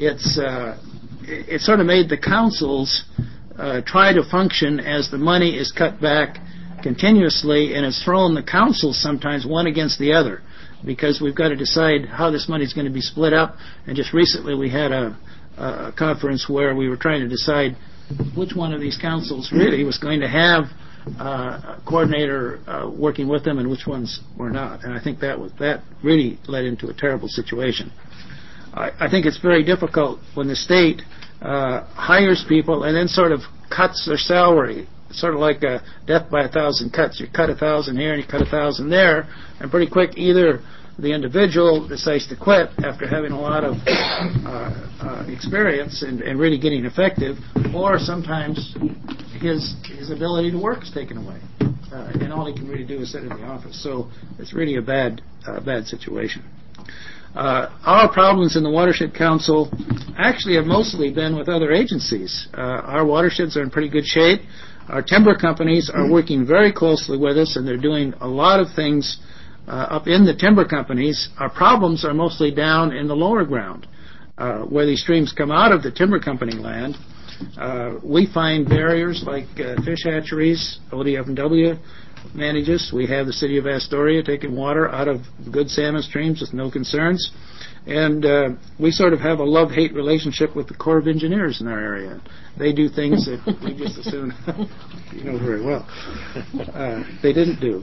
it's sort of made the councils try to function as the money is cut back continuously, and it's thrown the councils sometimes one against the other, because we've got to decide how this money is going to be split up. And just recently we had a conference where we were trying to decide which one of these councils really was going to have a coordinator working with them and which ones were not. And I think that really led into a terrible situation. I think it's very difficult when the state hires people and then sort of cuts their salary. It's sort of like a death by 1,000 cuts. You cut 1,000 here and you cut 1,000 there, and pretty quick either the individual decides to quit after having a lot of experience and really getting effective, or sometimes his ability to work is taken away, and all he can really do is sit in the office. So it's really a bad situation. Our problems in the Watershed Council actually have mostly been with other agencies. Our watersheds are in pretty good shape. Our timber companies are working very closely with us, and they're doing a lot of things up in the timber companies. Our problems are mostly down in the lower ground, where these streams come out of the timber company land. We find barriers like fish hatcheries. ODF&W manages. We have the city of Astoria taking water out of good salmon streams with no concerns. And we sort of have a love-hate relationship with the Corps of Engineers in our area. They do things that we just assume, you know very well, they didn't do.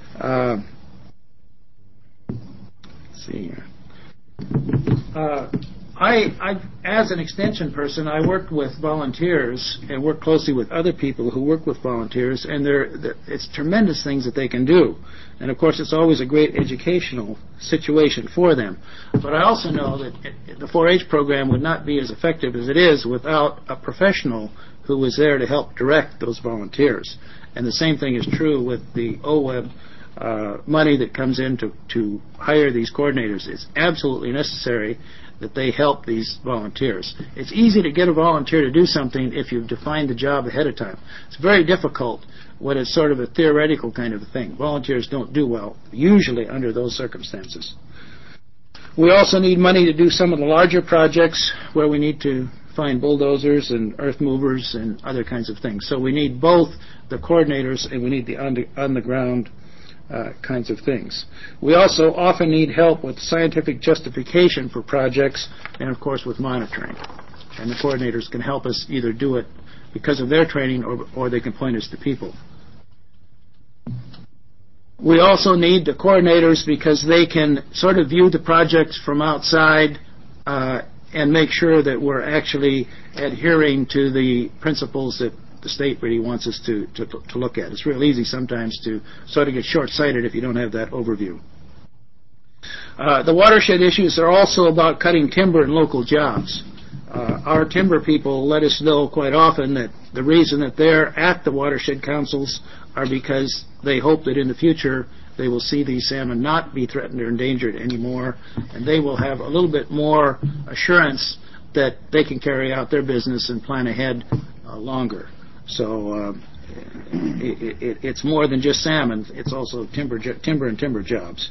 Let's see here. I, as an extension person, I worked with volunteers and work closely with other people who work with volunteers, and it's tremendous things that they can do. And of course, it's always a great educational situation for them. But I also know that the 4-H program would not be as effective as it is without a professional who was there to help direct those volunteers. And the same thing is true with the OWEB money that comes in to hire these coordinators. It's absolutely necessary that they help these volunteers. It's easy to get a volunteer to do something if you've defined the job ahead of time. It's very difficult when it's sort of a theoretical kind of a thing. Volunteers don't do well, usually under those circumstances. We also need money to do some of the larger projects where we need to find bulldozers and earth movers and other kinds of things. So we need both the coordinators and we need the on-the-ground kinds of things. We also often need help with scientific justification for projects and, of course, with monitoring. And the coordinators can help us either do it because of their training or they can point us to people. We also need the coordinators because they can sort of view the projects from outside and make sure that we're actually adhering to the principles that the state really wants us to look at. It's real easy sometimes to sort of get short-sighted if you don't have that overview. The watershed issues are also about cutting timber and local jobs. Our timber people let us know quite often that the reason that they're at the watershed councils are because they hope that in the future they will see these salmon not be threatened or endangered anymore, and they will have a little bit more assurance that they can carry out their business and plan ahead longer. So it's more than just salmon. It's also timber and timber jobs.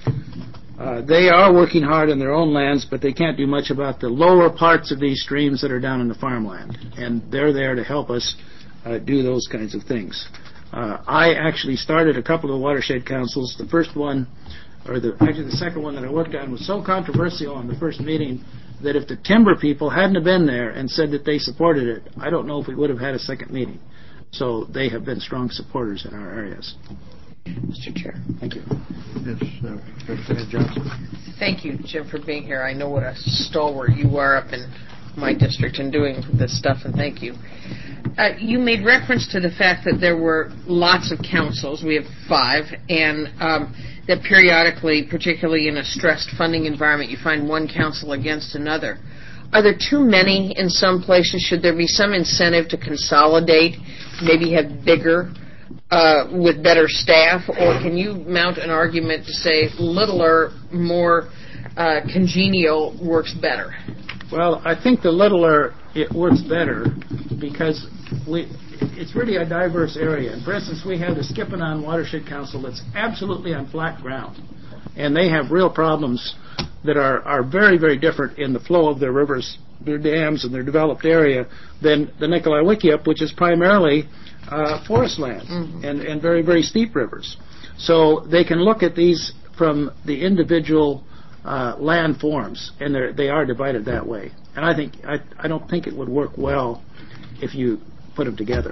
They are working hard on their own lands, but they can't do much about the lower parts of these streams that are down in the farmland, and they're there to help us do those kinds of things. I actually started a couple of watershed councils. The first one, the second one that I worked on was so controversial on the first meeting that if the timber people hadn't have been there and said that they supported it, I don't know if we would have had a second meeting. So they have been strong supporters in our areas. Mr. Chair. Thank you. Yes, Representative Johnson. Thank you, Jim, for being here. I know what a stalwart you are up in my district and doing this stuff, and thank you. You made reference to the fact that there were lots of councils. We have 5, and that periodically, particularly in a stressed funding environment, you find one council against another. Are there too many in some places? Should there be some incentive to consolidate, maybe have bigger with better staff, or can you mount an argument to say littler, more congenial works better? Well, I think the littler it works better because it's really a diverse area. And for instance, we have the Skipanon Watershed Council that's absolutely on flat ground, and they have real problems that are very, very different in the flow of their rivers, their dams, and their developed area than the Nikolai Wikiup, which is primarily forest land and very, very steep rivers. So they can look at these from the individual land forms, and they are divided that way. And I don't think it would work well if you put them together.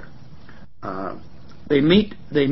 They meet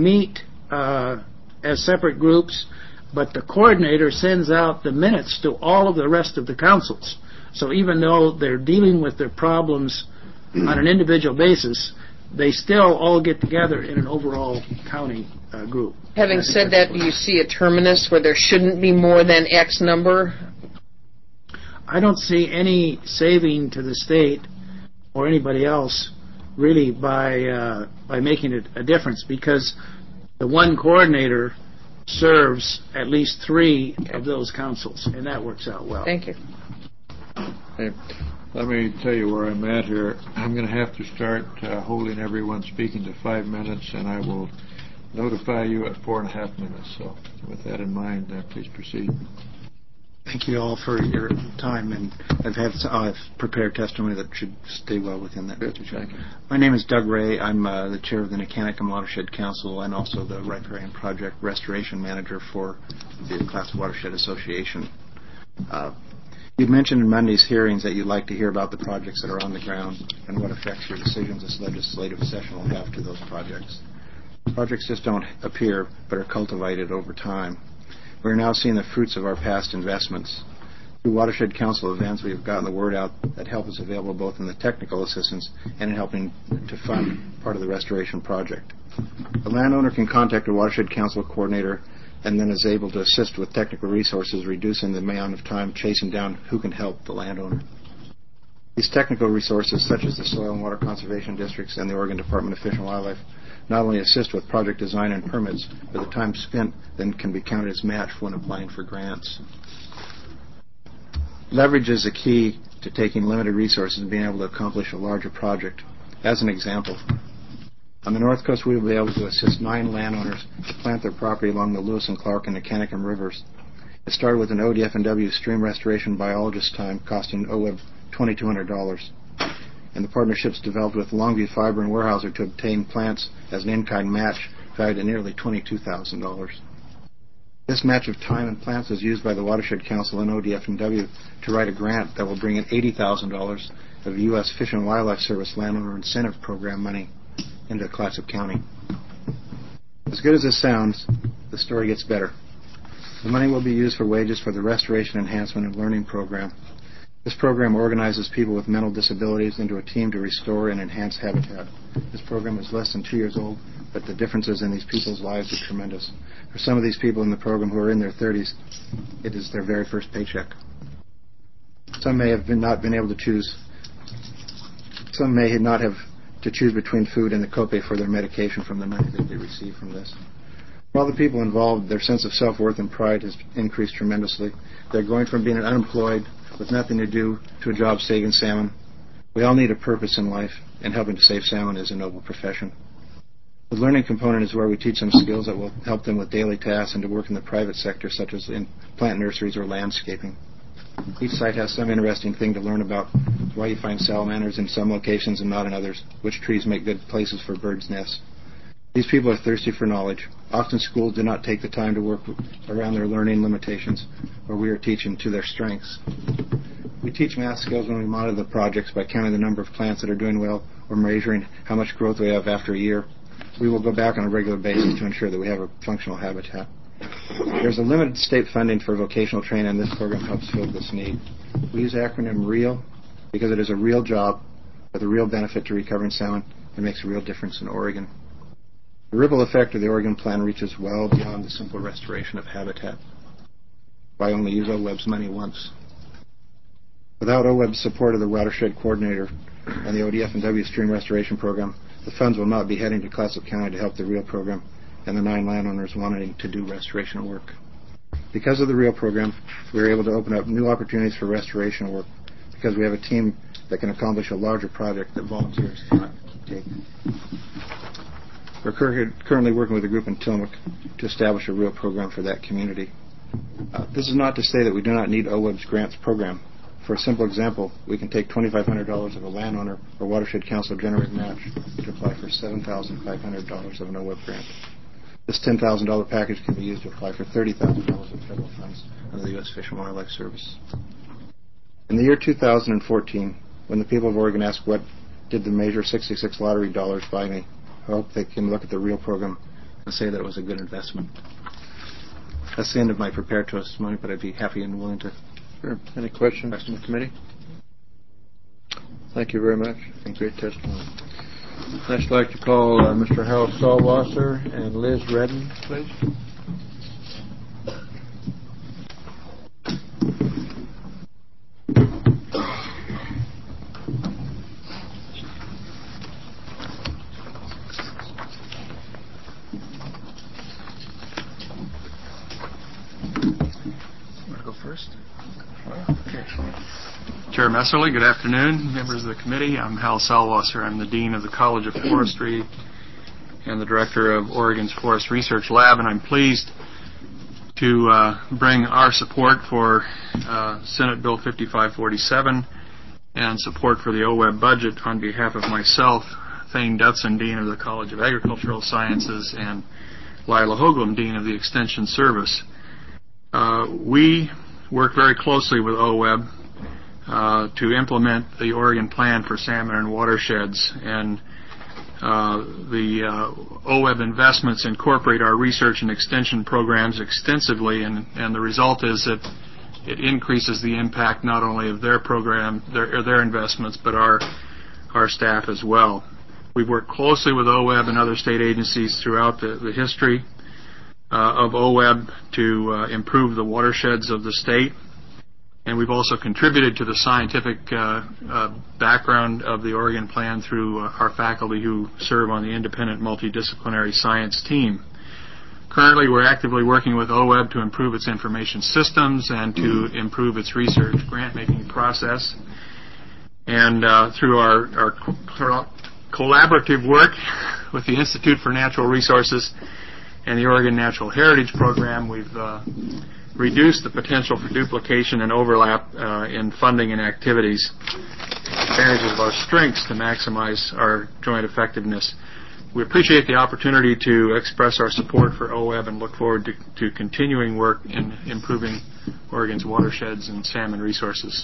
as separate groups, but the coordinator sends out the minutes to all of the rest of the councils. So even though they're dealing with their problems on an individual basis, they still all get together in an overall county group. Having said that, do you see a terminus where there shouldn't be more than X number? I don't see any saving to the state or anybody else really by making it a difference, because the one coordinator serves at least 3 of those councils, and that works out well. Thank you. Hey, let me tell you where I'm at here. I'm going to have to start holding everyone speaking to 5 minutes, and I will notify you at 4.5 minutes. So with that in mind, please proceed. Thank you all for your time, and I've prepared testimony that should stay well within that. Thank you. My name is Doug Ray. I'm the chair of the Nicanicum Watershed Council and also the Riparian Project Restoration Manager for the Clatsop Watershed Association. You mentioned in Monday's hearings that you'd like to hear about the projects that are on the ground and what effects your decisions this legislative session will have to those projects. Projects just don't appear, but are cultivated over time. We're now seeing the fruits of our past investments. Through Watershed Council events, we have gotten the word out that help is available both in the technical assistance and in helping to fund part of the restoration project. The landowner can contact a Watershed Council coordinator and then is able to assist with technical resources, reducing the amount of time chasing down who can help the landowner. These technical resources, such as the Soil and Water Conservation Districts and the Oregon Department of Fish and Wildlife, not only assist with project design and permits, but the time spent then can be counted as match when applying for grants. Leverage is a key to taking limited resources and being able to accomplish a larger project. As an example, on the North Coast, we will be able to assist 9 landowners to plant their property along the Lewis and Clark and Nicanicum rivers. It started with an ODF&W stream restoration biologist time costing OWEB $2,200. And the partnerships developed with Longview Fiber and Weyerhaeuser to obtain plants as an in-kind match valued at nearly $22,000. This match of time and plants was used by the Watershed Council and ODF&W to write a grant that will bring in $80,000 of U.S. Fish and Wildlife Service Landowner Incentive Program money into Clatsop County. As good as this sounds, the story gets better. The money will be used for wages for the Restoration Enhancement and Learning Program. This program organizes people with mental disabilities into a team to restore and enhance habitat. This program is less than 2 years old, but the differences in these people's lives are tremendous. For some of these people in the program who are in their 30s, it is their very first paycheck. Some may have not been able to choose Some may not have to choose between food and the copay for their medication from the money that they receive from this. For all the people involved, their sense of self-worth and pride has increased tremendously. They're going from being unemployed with nothing to do to a job saving salmon. We all need a purpose in life, and helping to save salmon is a noble profession. The learning component is where we teach them skills that will help them with daily tasks and to work in the private sector, such as in plant nurseries or landscaping. Each site has some interesting thing to learn about why you find salamanders in some locations and not in others, which trees make good places for birds' nests. These people are thirsty for knowledge. Often schools do not take the time to work around their learning limitations, or we are teaching to their strengths. We teach math skills when we monitor the projects by counting the number of plants that are doing well or measuring how much growth we have after a year. We will go back on a regular basis to ensure that we have a functional habitat. There's a limited state funding for vocational training, and this program helps fill this need. We use the acronym REAL because it is a real job with a real benefit to recovering salmon and makes a real difference in Oregon. The ripple effect of the Oregon plan reaches well beyond the simple restoration of habitat. Why only use OWEB's money once? Without OWEB's support of the Watershed Coordinator and the ODF and W Stream Restoration Program, the funds will not be heading to Clatsop County to help the REAL program and the 9 landowners wanting to do restoration work. Because of the REAL program, we are able to open up new opportunities for restoration work because we have a team that can accomplish a larger project that volunteers cannot take. We're currently working with a group in Tillamook to establish a REAL program for that community. This is not to say that we do not need OWEB's grants program. For a simple example, we can take $2,500 of a landowner or Watershed Council generated match to apply for $7,500 of an OWEB grant. This $10,000 package can be used to apply for $30,000 in federal funds under the U.S. Fish and Wildlife Service. In the year 2014, when the people of Oregon ask what did the Measure 66 lottery dollars buy me, I hope they can look at the REAL program and say that it was a good investment. That's the end of my prepared testimony, but I'd be happy and willing to. Sure. Any questions from the committee? Thank you very much. Great testimony. Next, I'd like to call Mr. Harold Stallwasser and Liz Redden, please. Chair Messerly, good afternoon. Members of the committee, I'm Hal Salwasser. I'm the Dean of the College of Forestry and the Director of Oregon's Forest Research Lab, and I'm pleased to bring our support for Senate Bill 5547 and support for the OWEB budget on behalf of myself, Thane Dutson, Dean of the College of Agricultural Sciences, and Lila Hoagland, Dean of the Extension Service. We work very closely with OWEB to implement the Oregon Plan for Salmon and Watersheds, and the OWEB investments incorporate our research and extension programs extensively, and the result is that it increases the impact not only of their program, their investments, but our staff as well. We've worked closely with OWEB and other state agencies throughout the history of OWEB to improve the watersheds of the state. And we've also contributed to the scientific background of the Oregon Plan through our faculty who serve on the independent multidisciplinary science team. Currently, we're actively working with OWEB to improve its information systems and to improve its research grant-making process. And through our collaborative work with the Institute for Natural Resources and the Oregon Natural Heritage Program, we've reduce the potential for duplication and overlap in funding and activities, advantages of our strengths to maximize our joint effectiveness. We appreciate the opportunity to express our support for OWEB and look forward to continuing work in improving Oregon's watersheds and salmon resources.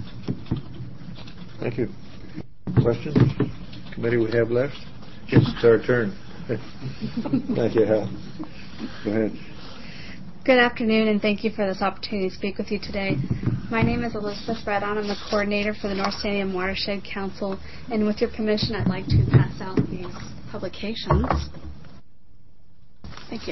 Thank you. Questions? Committee we have left? Yes, it's our turn. Thank you, Hal. Go ahead. Good afternoon, and thank you for this opportunity to speak with you today. My name is Elizabeth Redon. I'm the coordinator for the North Sandium Watershed Council, and with your permission, I'd like to pass out these publications. Thank you.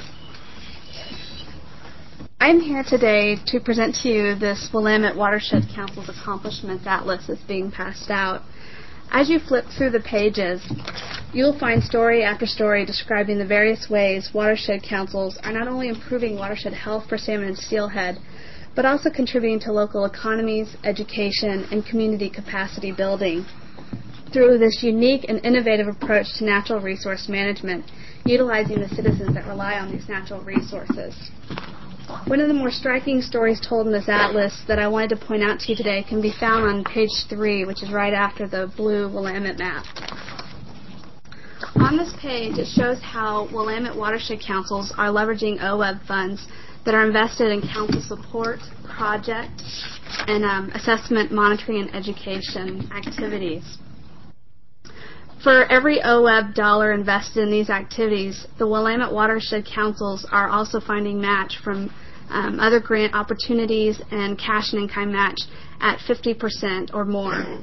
I'm here today to present to you this Willamette Watershed Council's Accomplishments Atlas that's being passed out. As you flip through the pages, you'll find story after story describing the various ways watershed councils are not only improving watershed health for salmon and steelhead, but also contributing to local economies, education, and community capacity building through this unique and innovative approach to natural resource management, utilizing the citizens that rely on these natural resources. One of the more striking stories told in this atlas that I wanted to point out to you today can be found on page 3, which is right after the blue Willamette map. On this page, it shows how Willamette watershed councils are leveraging OWEB funds that are invested in council support, project, and assessment, monitoring, and education activities. For every OWEB dollar invested in these activities, the Willamette watershed councils are also finding match from other grant opportunities and cash and in-kind match at 50% or more.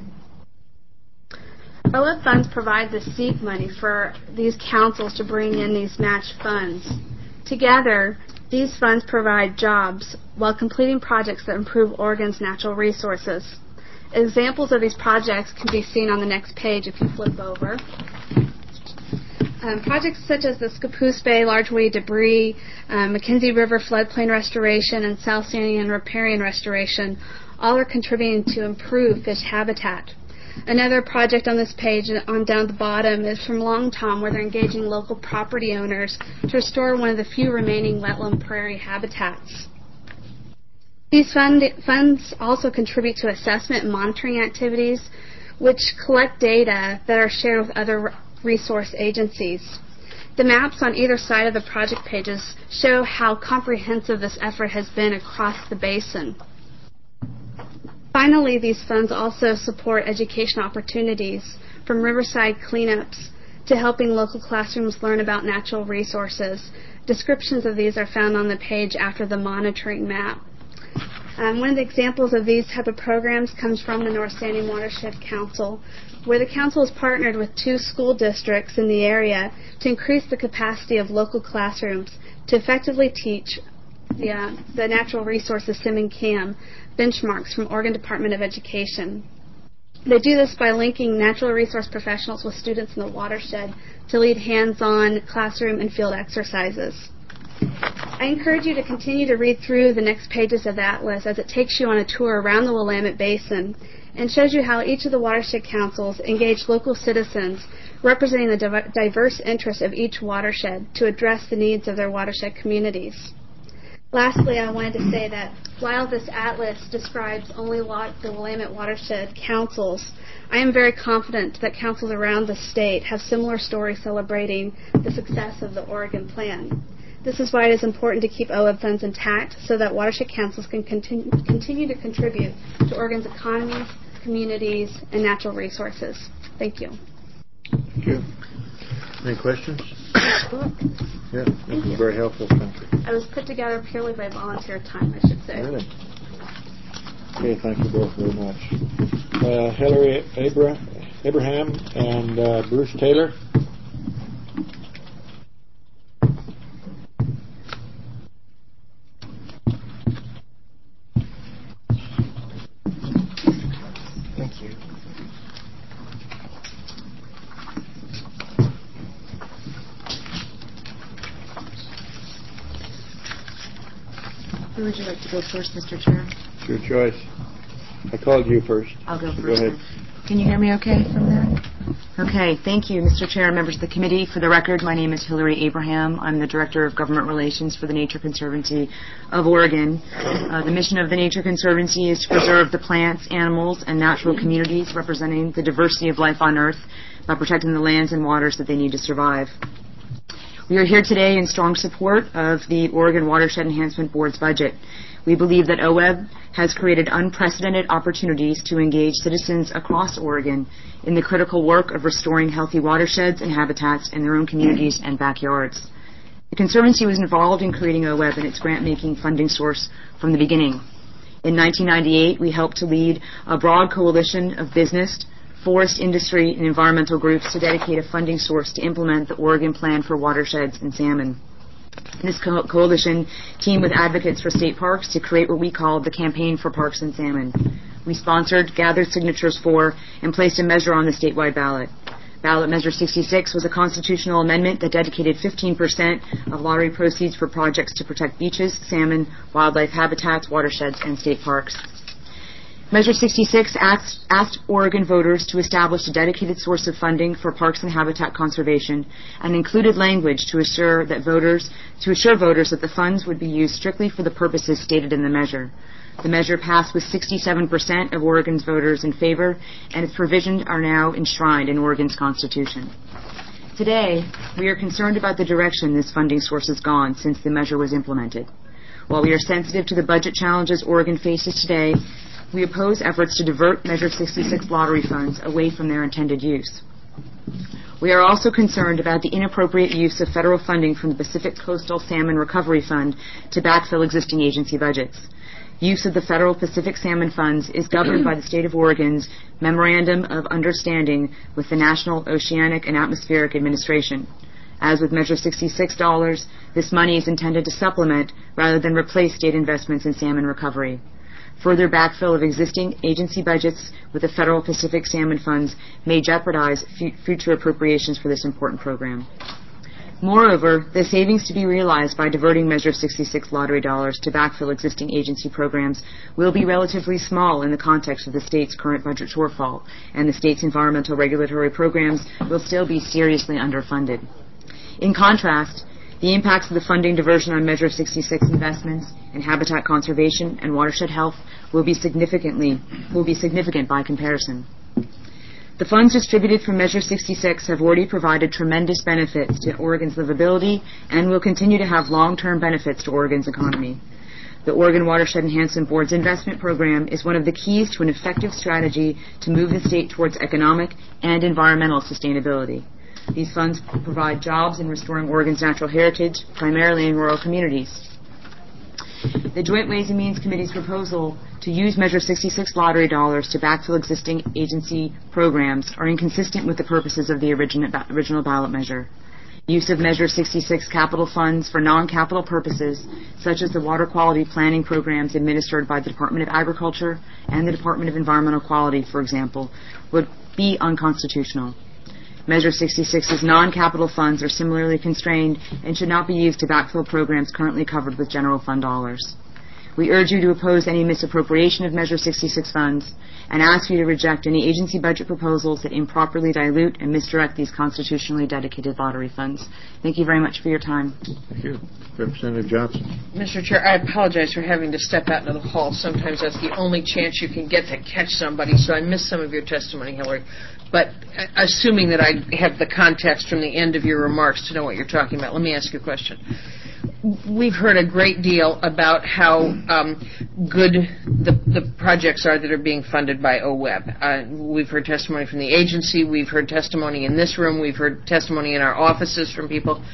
OWEB funds provide the seed money for these councils to bring in these match funds. Together, these funds provide jobs while completing projects that improve Oregon's natural resources. Examples of these projects can be seen on the next page if you flip over. Projects such as the Scappoose Bay large weight debris, McKenzie River floodplain restoration, and South Sandian riparian restoration all are contributing to improve fish habitat. Another project on this page, on down at the bottom, is from Long Tom, where they're engaging local property owners to restore one of the few remaining wetland prairie habitats. These funds also contribute to assessment and monitoring activities, which collect data that are shared with other resource agencies. The maps on either side of the project pages show how comprehensive this effort has been across the basin. Finally, these funds also support education opportunities, from riverside cleanups to helping local classrooms learn about natural resources. Descriptions of these are found on the page after the monitoring map. One of the examples of these type of programs comes from the North Sandian Watershed Council, where the council has partnered with 2 school districts in the area to increase the capacity of local classrooms to effectively teach the natural resources SIM and CAM benchmarks from Oregon Department of Education. They do this by linking natural resource professionals with students in the watershed to lead hands-on classroom and field exercises. I encourage you to continue to read through the next pages of the Atlas as it takes you on a tour around the Willamette Basin and shows you how each of the watershed councils engage local citizens representing the diverse interests of each watershed to address the needs of their watershed communities. Lastly, I wanted to say that while this atlas describes only the Willamette watershed councils, I am very confident that councils around the state have similar stories celebrating the success of the Oregon Plan. This is why it is important to keep OWEB funds intact so that watershed councils can continue to contribute to Oregon's economies, communities, and natural resources. Thank you. Thank you. Any questions? Yeah, this is very helpful. Thank you. I was put together purely by volunteer time, I should say. Really? Okay, thank you both very much. Hillary Abraham and Bruce Taylor. Thank you. Who would you like to go first, Mr. Chair? It's your choice. I called you first. I'll go first. Go ahead. Can you hear me okay from there? Okay, thank you, Mr. Chair and members of the committee. For the record, my name is Hillary Abraham. I'm the Director of Government Relations for the Nature Conservancy of Oregon. The mission of the Nature Conservancy is to preserve the plants, animals, and natural communities representing the diversity of life on Earth by protecting the lands and waters that they need to survive. We are here today in strong support of the Oregon Watershed Enhancement Board's budget. We believe that OWEB has created unprecedented opportunities to engage citizens across Oregon in the critical work of restoring healthy watersheds and habitats in their own communities and backyards. The Conservancy was involved in creating OWEB and its grant-making funding source from the beginning. In 1998, we helped to lead a broad coalition of business, forest industry, and environmental groups to dedicate a funding source to implement the Oregon Plan for Watersheds and Salmon. This coalition teamed with advocates for state parks to create what we called the Campaign for Parks and Salmon. we sponsored, gathered signatures for, and placed a measure on the statewide ballot. Ballot Measure 66 was a constitutional amendment that dedicated 15% of lottery proceeds for projects to protect beaches, salmon, wildlife habitats, watersheds, and state parks. Measure 66 asked Oregon voters to establish a dedicated source of funding for parks and habitat conservation and included language to assure voters that the funds would be used strictly for the purposes stated in the measure. The measure passed with 67% of Oregon's voters in favor, and its provisions are now enshrined in Oregon's Constitution. Today, we are concerned about the direction this funding source has gone since the measure was implemented. While we are sensitive to the budget challenges Oregon faces today, we oppose efforts to divert Measure 66 lottery funds away from their intended use. We are also concerned about the inappropriate use of federal funding from the Pacific Coastal Salmon Recovery Fund to backfill existing agency budgets. Use of the federal Pacific Salmon Funds is governed by the State of Oregon's Memorandum of Understanding with the National Oceanic and Atmospheric Administration. As with Measure 66 dollars, this money is intended to supplement rather than replace state investments in salmon recovery. Further backfill of existing agency budgets with the federal Pacific Salmon Funds may jeopardize future appropriations for this important program. Moreover, the savings to be realized by diverting Measure 66 lottery dollars to backfill existing agency programs will be relatively small in the context of the state's current budget shortfall, and the state's environmental regulatory programs will still be seriously underfunded. In contrast, the impacts of the funding diversion on Measure 66 investments in habitat conservation and watershed health will be significant by comparison. The funds distributed from Measure 66 have already provided tremendous benefits to Oregon's livability and will continue to have long-term benefits to Oregon's economy. The Oregon Watershed Enhancement Board's investment program is one of the keys to an effective strategy to move the state towards economic and environmental sustainability. These funds provide jobs in restoring Oregon's natural heritage, primarily in rural communities. The Joint Ways and Means Committee's proposal to use Measure 66 lottery dollars to backfill existing agency programs are inconsistent with the purposes of the original ballot measure. Use of Measure 66 capital funds for non-capital purposes, such as the water quality planning programs administered by the Department of Agriculture and the Department of Environmental Quality, for example, would be unconstitutional. Measure 66's non-capital funds are similarly constrained and should not be used to backfill programs currently covered with general fund dollars. We urge you to oppose any misappropriation of Measure 66 funds and ask you to reject any agency budget proposals that improperly dilute and misdirect these constitutionally dedicated lottery funds. Thank you very much for your time. Thank you. Representative Johnson. Mr. Chair, I apologize for having to step out into the hall. Sometimes that's the only chance you can get to catch somebody, so I missed some of your testimony, Hillary. But assuming that I have the context from the end of your remarks to know what you're talking about, let me ask you a question. We've heard a great deal about how good the projects are that are being funded by OWEB. We've heard testimony from the agency. We've heard testimony in this room. We've heard testimony in our offices from people.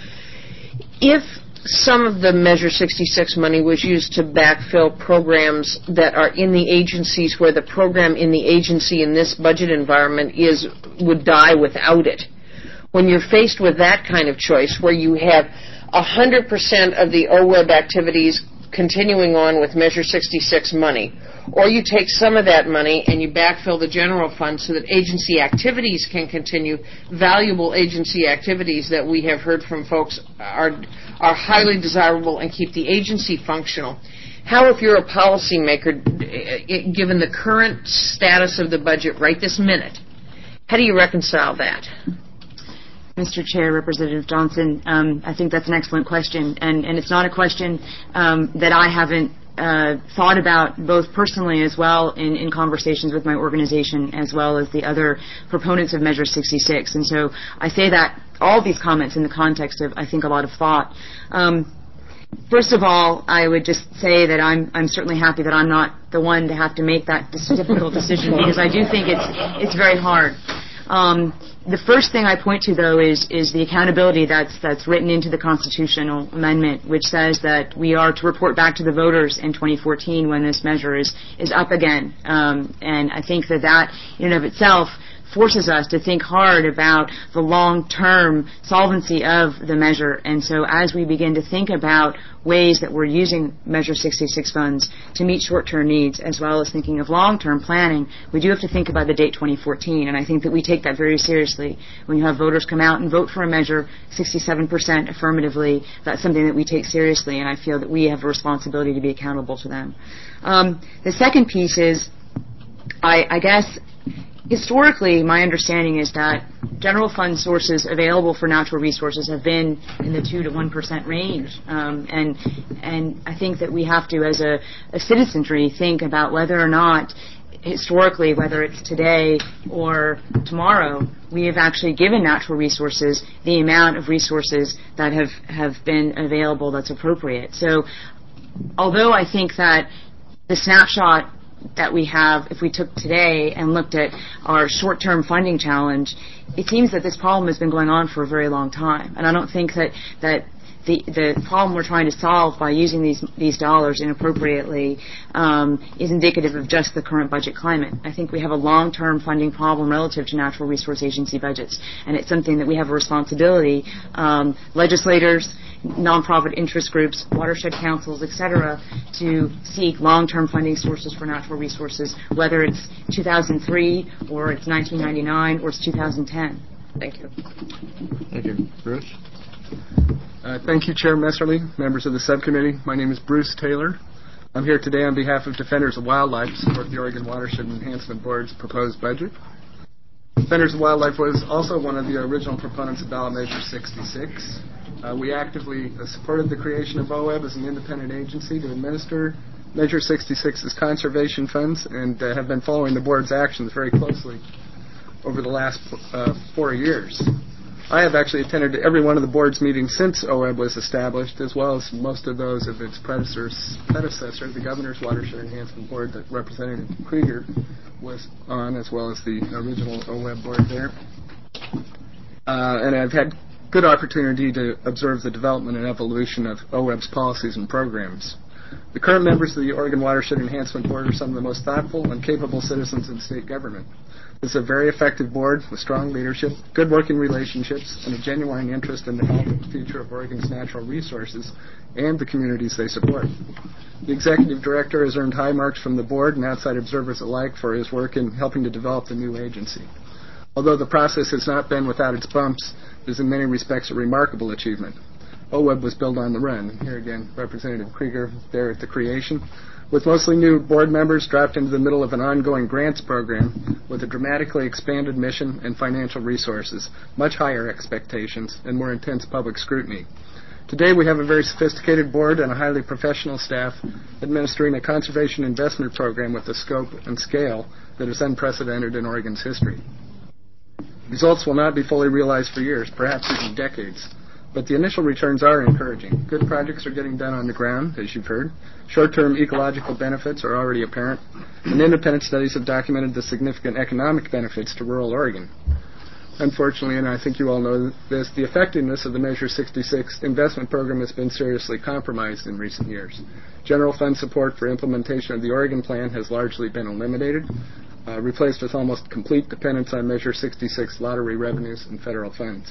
If some of the Measure 66 money was used to backfill programs that are in the agencies where the program in the agency in this budget environment would die without it, when you're faced with that kind of choice where you have 100% of the OWEB activities continuing on with Measure 66 money, or you take some of that money and you backfill the general fund so that agency activities can continue, valuable agency activities that we have heard from folks are highly desirable and keep the agency functional. How, if you're a policymaker, given the current status of the budget right this minute, how do you reconcile that? Mr. Chair, Representative Johnson, I think that's an excellent question, and it's not a question that I haven't thought about both personally as well in conversations with my organization as well as the other proponents of Measure 66. And so I say that all these comments in the context of, I think, a lot of thought. First of all, I would just say that I'm certainly happy that I'm not the one to have to make that difficult decision, because I do think it's very hard. The first thing I point to, though, is the accountability that's written into the constitutional amendment, which says that we are to report back to the voters in 2014 when this measure is up again. And I think that in and of itself forces us to think hard about the long-term solvency of the measure. And so as we begin to think about ways that we're using Measure 66 funds to meet short-term needs, as well as thinking of long-term planning, we do have to think about the date 2014. And I think that we take that very seriously. When you have voters come out and vote for a measure, 67% affirmatively, that's something that we take seriously, and I feel that we have a responsibility to be accountable to them. The second piece is, I guess, historically, my understanding is that general fund sources available for natural resources have been in the 2 to 1% range, and I think that we have to, as a citizenry, think about whether or not, historically, whether it's today or tomorrow, we have actually given natural resources the amount of resources that have been available that's appropriate. So, although I think that the snapshot that we have, if we took today and looked at our short-term funding challenge, it seems that this problem has been going on for a very long time. And I don't think that the problem we're trying to solve by using these dollars inappropriately is indicative of just the current budget climate. I think we have a long-term funding problem relative to natural resource agency budgets, and it's something that we have a responsibility, legislators, nonprofit interest groups, watershed councils, etc., to seek long-term funding sources for natural resources, whether it's 2003 or it's 1999 or it's 2010. Thank you. Thank you. Bruce? Thank you, Chair Messerly, members of the subcommittee. My name is Bruce Taylor. I'm here today on behalf of Defenders of Wildlife to support the Oregon Watershed Enhancement Board's proposed budget. Defenders of Wildlife was also one of the original proponents of ballot measure 66. We actively supported the creation of OWEB as an independent agency to administer Measure 66's conservation funds, and have been following the board's actions very closely over the last 4 years. I have actually attended every one of the board's meetings since OWEB was established, as well as most of those of its predecessor, the Governor's Watershed Enhancement Board that Representative Krieger was on, as well as the original OWEB board there. And I've had good opportunity to observe the development and evolution of OWEB's policies and programs. The current members of the Oregon Watershed Enhancement Board are some of the most thoughtful and capable citizens in state government. This is a very effective board with strong leadership, good working relationships, and a genuine interest in the health and future of Oregon's natural resources and the communities they support. The executive director has earned high marks from the board and outside observers alike for his work in helping to develop the new agency. Although the process has not been without its bumps, it is in many respects a remarkable achievement. OWEB was built on the run. Here again, Representative Krieger there at the creation, with mostly new board members dropped into the middle of an ongoing grants program with a dramatically expanded mission and financial resources, much higher expectations, and more intense public scrutiny. Today we have a very sophisticated board and a highly professional staff administering a conservation investment program with a scope and scale that is unprecedented in Oregon's history. Results will not be fully realized for years, perhaps even decades. But the initial returns are encouraging. Good projects are getting done on the ground, as you've heard. Short-term ecological benefits are already apparent. And independent studies have documented the significant economic benefits to rural Oregon. Unfortunately, and I think you all know this, the effectiveness of the Measure 66 investment program has been seriously compromised in recent years. General fund support for implementation of the Oregon Plan has largely been eliminated, replaced with almost complete dependence on Measure 66 lottery revenues and federal funds.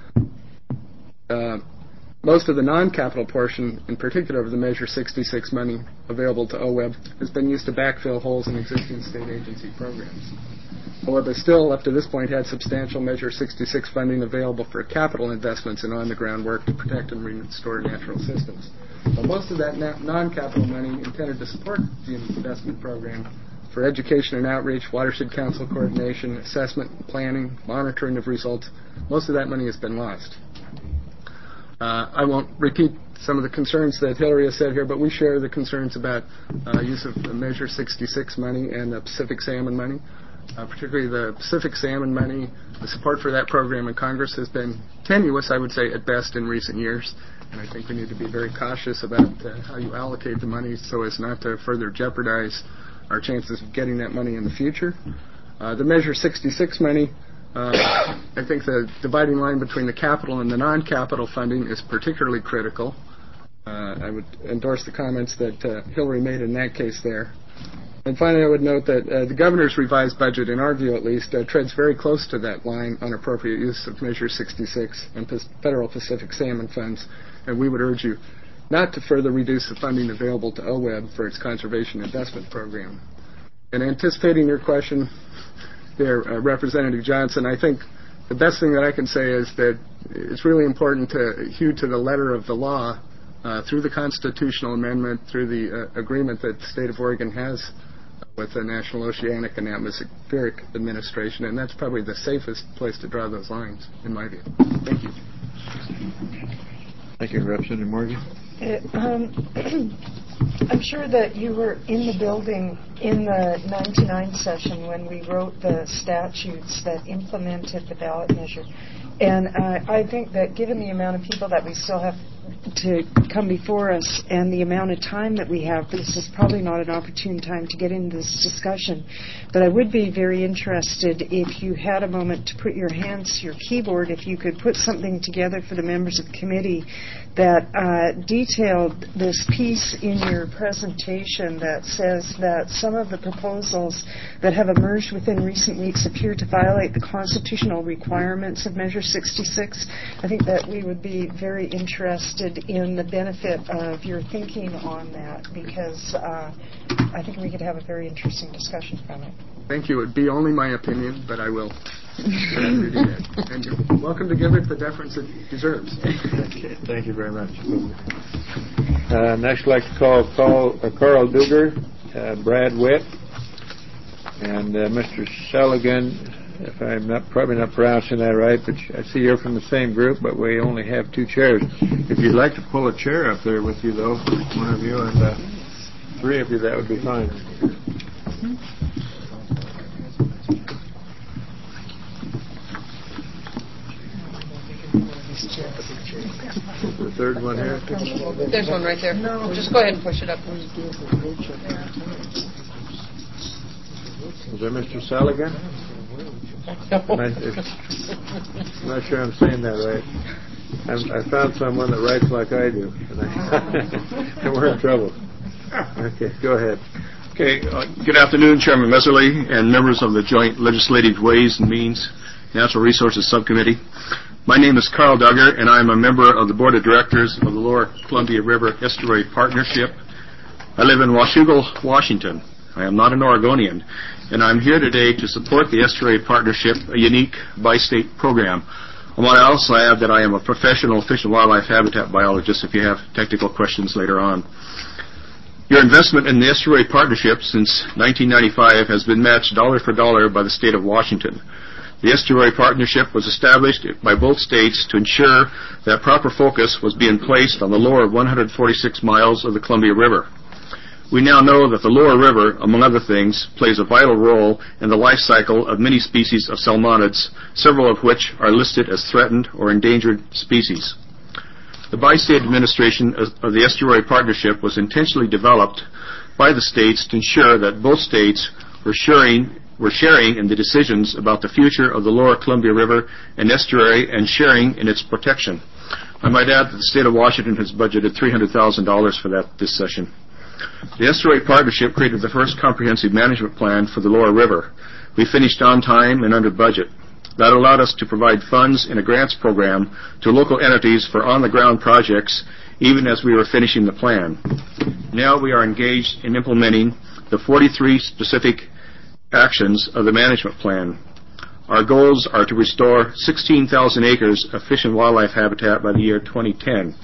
Most of the non-capital portion, in particular of the Measure 66 money available to OWEB, has been used to backfill holes in existing state agency programs. OWEB has still, up to this point, had substantial Measure 66 funding available for capital investments in on-the-ground work to protect and restore natural systems. But most of that non-capital money intended to support the investment program for education and outreach, watershed council coordination, assessment, planning, monitoring of results, most of that money has been lost. I won't repeat some of the concerns that Hillary has said here, but we share the concerns about use of Measure 66 money and the Pacific Salmon money. Particularly the Pacific Salmon money, the support for that program in Congress has been tenuous, I would say, at best in recent years. And I think we need to be very cautious about how you allocate the money so as not to further jeopardize our chances of getting that money in the future. The Measure 66 money, I think the dividing line between the capital and the non-capital funding is particularly critical. I would endorse the comments that Hillary made in that case there. And finally, I would note that the governor's revised budget, in our view at least, treads very close to that line on appropriate use of Measure 66 and federal Pacific salmon funds, and we would urge you not to further reduce the funding available to OWEB for its conservation investment program. And anticipating your question there, Representative Johnson, I think the best thing that I can say is that it's really important to hew to the letter of the law through the constitutional amendment, through the agreement that the state of Oregon has with the National Oceanic and Atmospheric Administration, and that's probably the safest place to draw those lines, in my view. Thank you. Thank you, Representative Morgan. I'm sure that you were in the building in the 99 session when we wrote the statutes that implemented the ballot measure. And I think that given the amount of people that we still have to come before us and the amount of time that we have, this is probably not an opportune time to get into this discussion. But I would be very interested if you had a moment to put your hands to your keyboard, if you could put something together for the members of the committee that detailed this piece in your presentation that says that some of the proposals that have emerged within recent weeks appear to violate the constitutional requirements of Measure 66. I think that we would be very interested in the benefit of your thinking on that, because I think we could have a very interesting discussion from it. Thank you. It would be only my opinion, but I will. And you're welcome to give it the deference it deserves. Okay, thank you very much. Next, I'd like to call Carl Duger, Brad Witt, and Mr. Seligan. If I'm probably not pronouncing that right, but I see you're from the same group, but we only have 2 chairs. If you'd like to pull a chair up there with you, though, one of you, and 3 of you, that would be fine. The third one here? There's one right there. No, just go ahead and push it up. Is that Mr. Seligan? I'm not sure I'm saying that right. I found someone that writes like I do, and we're in trouble. Okay, go ahead. Okay, good afternoon, Chairman Messerly and members of the Joint Legislative Ways and Means Natural Resources Subcommittee. My name is Carl Duggar, and I'm a member of the Board of Directors of the Lower Columbia River Estuary Partnership. I live in Washougal, Washington. I am not an Oregonian, and I'm here today to support the Estuary Partnership, a unique bi-state program. I want to also add that I am a professional fish and wildlife habitat biologist if you have technical questions later on. Your investment in the Estuary Partnership since 1995 has been matched dollar for dollar by the state of Washington. The Estuary Partnership was established by both states to ensure that proper focus was being placed on the lower 146 miles of the Columbia River. We now know that the lower river, among other things, plays a vital role in the life cycle of many species of salmonids, several of which are listed as threatened or endangered species. The bi-state administration of the Estuary Partnership was intentionally developed by the states to ensure that both states were sharing in the decisions about the future of the lower Columbia River and estuary and sharing in its protection. I might add that the state of Washington has budgeted $300,000 for that this session. The Estuary Partnership created the first comprehensive management plan for the lower river. We finished on time and under budget. That allowed us to provide funds in a grants program to local entities for on-the-ground projects even as we were finishing the plan. Now we are engaged in implementing the 43 specific actions of the management plan. Our goals are to restore 16,000 acres of fish and wildlife habitat by the year 2010.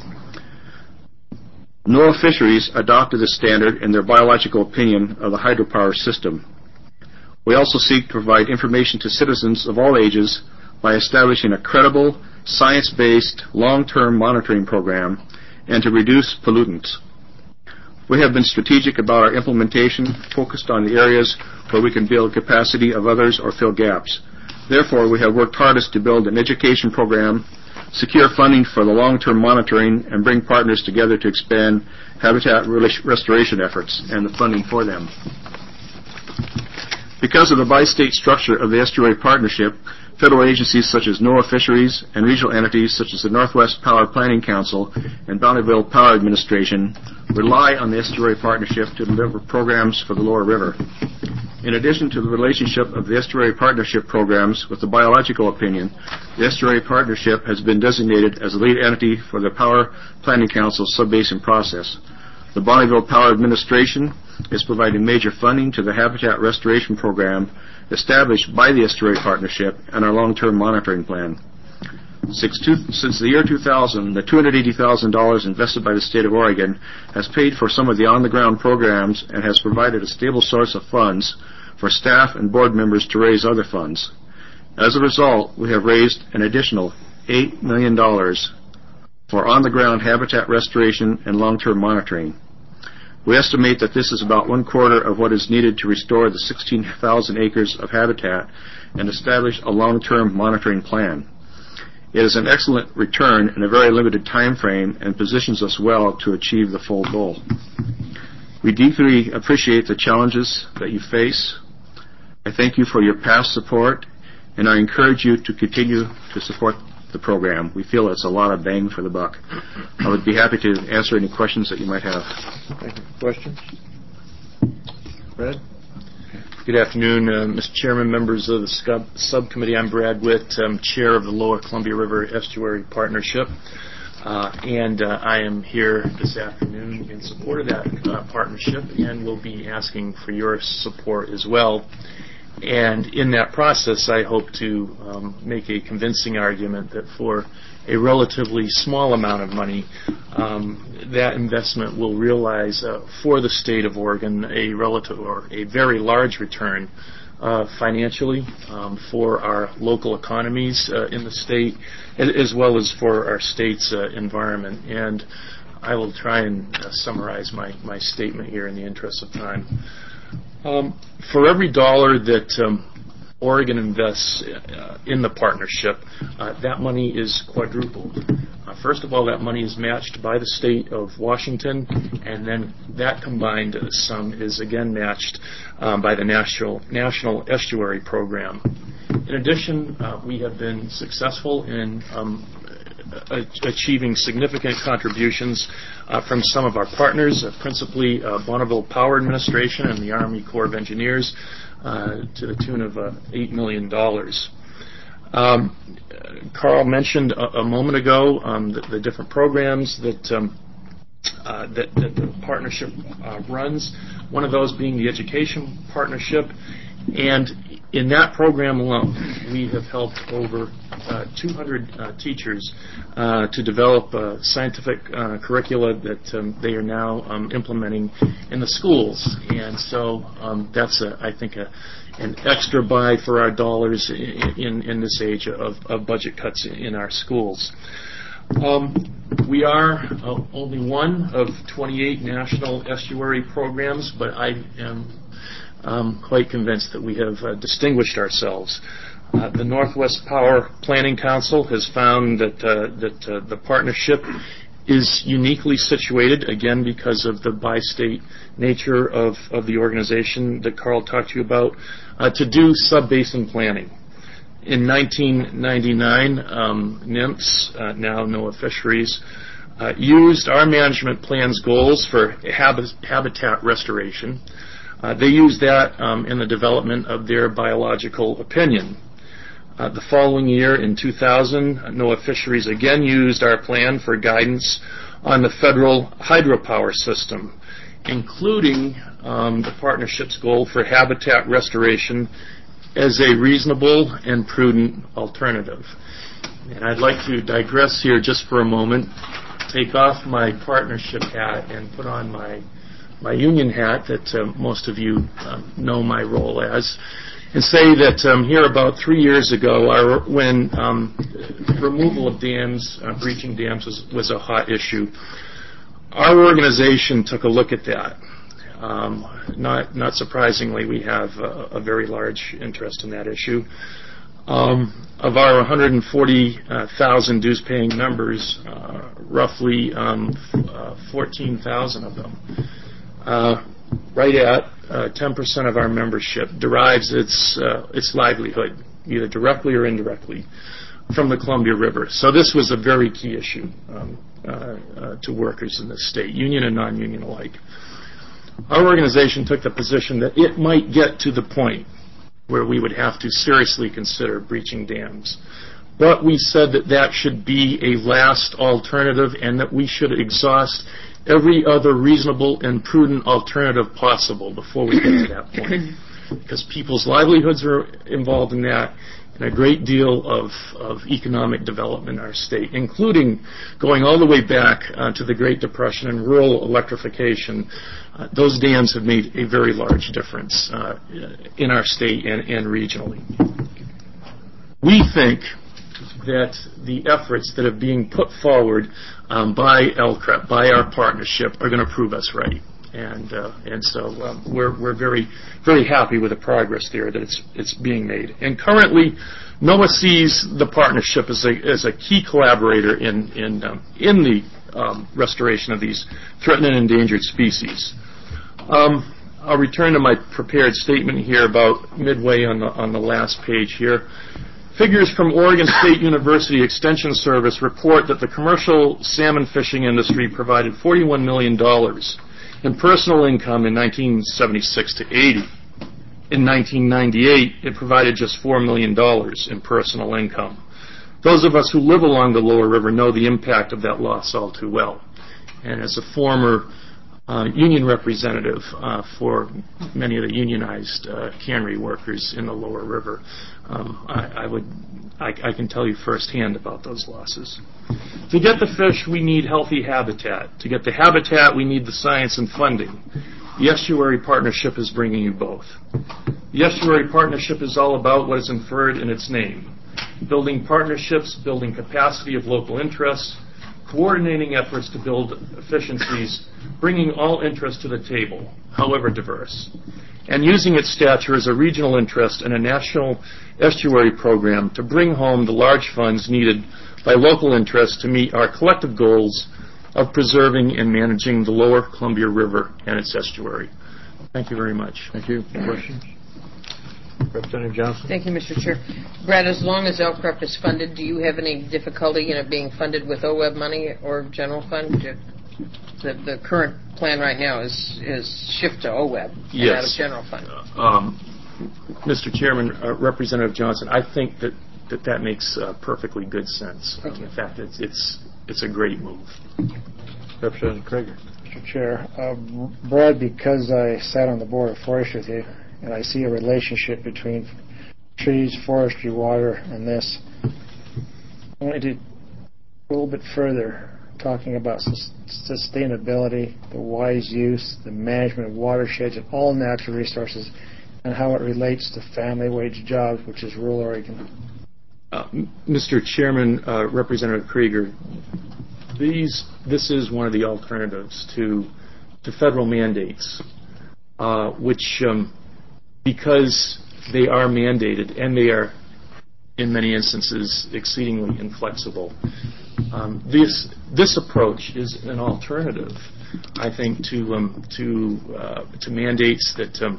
NOAA Fisheries adopted this standard in their biological opinion of the hydropower system. We also seek to provide information to citizens of all ages by establishing a credible, science-based, long-term monitoring program and to reduce pollutants. We have been strategic about our implementation, focused on the areas where we can build capacity of others or fill gaps. Therefore, we have worked hardest to build an education program, secure funding for the long-term monitoring, and bring partners together to expand habitat restoration efforts and the funding for them. Because of the bi-state structure of the Estuary Partnership, Federal agencies such as NOAA Fisheries and regional entities such as the Northwest Power Planning Council and Bonneville Power Administration rely on the Estuary Partnership to deliver programs for the Lower River. In addition to the relationship of the Estuary Partnership programs with the biological opinion, the Estuary Partnership has been designated as the lead entity for the Power Planning Council's sub-basin process. The Bonneville Power Administration is providing major funding to the habitat restoration program established by the Estuary Partnership and our long-term monitoring plan. Since the year 2000, the $280,000 invested by the state of Oregon has paid for some of the on-the-ground programs and has provided a stable source of funds for staff and board members to raise other funds. As a result, we have raised an additional $8 million for on-the-ground habitat restoration and long-term monitoring. We estimate that this is about 1/4 of what is needed to restore the 16,000 acres of habitat and establish a long-term monitoring plan. It is an excellent return in a very limited time frame and positions us well to achieve the full goal. We deeply appreciate the challenges that you face. I thank you for your past support, and I encourage you to continue to support the program. We feel it's a lot of bang for the buck. I would be happy to answer any questions that you might have. Thank you. Questions? Brad? Good afternoon, Mr. Chairman, members of the subcommittee. I'm Brad Witt, Chair of the Lower Columbia River Estuary Partnership, and I am here this afternoon in support of that partnership and will be asking for your support as well. And in that process, I hope to make a convincing argument that for a relatively small amount of money, that investment will realize for the state of Oregon a relative or a very large return financially for our local economies in the state, as well as for our state's environment. And I will try and summarize my statement here in the interest of time. For every dollar that Oregon invests in the partnership, that money is quadrupled. First of all, that money is matched by the state of Washington, and then that combined sum is again matched by the National Estuary Program. In addition, we have been successful in achieving significant contributions from some of our partners, principally Bonneville Power Administration and the Army Corps of Engineers, to the tune of $8 million. Carl mentioned a moment ago the different programs that the partnership runs, one of those being the Education Partnership. And in that program alone, we have helped over 200 teachers to develop scientific curricula that they are now implementing in the schools. And so that's, I think, an extra buy for our dollars in this age of budget cuts in our schools. We are only one of 28 national estuary programs, but I am quite convinced that we have distinguished ourselves. The Northwest Power Planning Council has found that the partnership is uniquely situated, again because of the bi-state nature of the organization that Carl talked to you about, to do sub-basin planning. In 1999, NIMS, now NOAA Fisheries, used our management plan's goals for habitat restoration. They used that in the development of their biological opinion. The following year, in 2000, NOAA Fisheries again used our plan for guidance on the federal hydropower system, including the partnership's goal for habitat restoration as a reasonable and prudent alternative. And I'd like to digress here just for a moment, take off my partnership hat and put on my union hat that most of you know my role as, and say that here about 3 years ago, when removal of dams, breaching dams was a hot issue, our organization took a look at that. Not surprisingly, we have a very large interest in that issue. Of our 140,000 dues-paying members, roughly 14,000 of them, right at 10% of our membership derives its livelihood either directly or indirectly, from the Columbia River. So this was a very key issue to workers in this state, union and non-union alike. Our organization took the position that it might get to the point where we would have to seriously consider breaching dams. But we said that that should be a last alternative and that we should exhaust every other reasonable and prudent alternative possible before we get to that point. Because people's livelihoods are involved in that, and a great deal of economic development in our state, including going all the way back to the Great Depression and rural electrification. Those dams have made a very large difference in our state and regionally. We think that the efforts that are being put forward by LCREP, by our partnership, are going to prove us right. And so we're very, very happy with the progress there that it's being made. And currently, NOAA sees the partnership as a key collaborator in the restoration of these threatened and endangered species. I'll return to my prepared statement here about midway on the last page here. Figures from Oregon State University Extension Service report that the commercial salmon fishing industry provided $41 million in personal income in 1976 to 80. In 1998, it provided just $4 million in personal income. Those of us who live along the lower river know the impact of that loss all too well. And as a former union representative for many of the unionized cannery workers in the lower river, I can tell you firsthand about those losses. To get the fish, we need healthy habitat. To get the habitat, we need the science and funding. The Estuary Partnership is bringing you both. The Estuary Partnership is all about what is inferred in its name: building partnerships, building capacity of local interests, coordinating efforts to build efficiencies, bringing all interests to the table, however diverse, and using its stature as a regional interest in a national estuary program to bring home the large funds needed by local interests to meet our collective goals of preserving and managing the lower Columbia River and its estuary. Thank you very much. Thank you. Questions? Representative Johnson. Thank you, Mr. Chair. Brad, as long as LCREP is funded, do you have any difficulty in it being funded with OWEB money or general fund? The current plan right now is shift to OWEB and out of general fund. Mr. Chairman, Representative Johnson, I think that makes perfectly good sense. In fact, it's a great move. Representative Krager. Mr. Chair, Brad, because I sat on the board of forestry with you, and I see a relationship between trees, forestry, water, and this, I wanted to go a little bit further, talking about sustainability, the wise use, the management of watersheds and all natural resources, and how it relates to family wage jobs, which is rural Oregon. Mr. Chairman, Representative Krieger, this is one of the alternatives to federal mandates, which, because they are mandated and they are, in many instances, exceedingly inflexible. This approach is an alternative, I think, to mandates that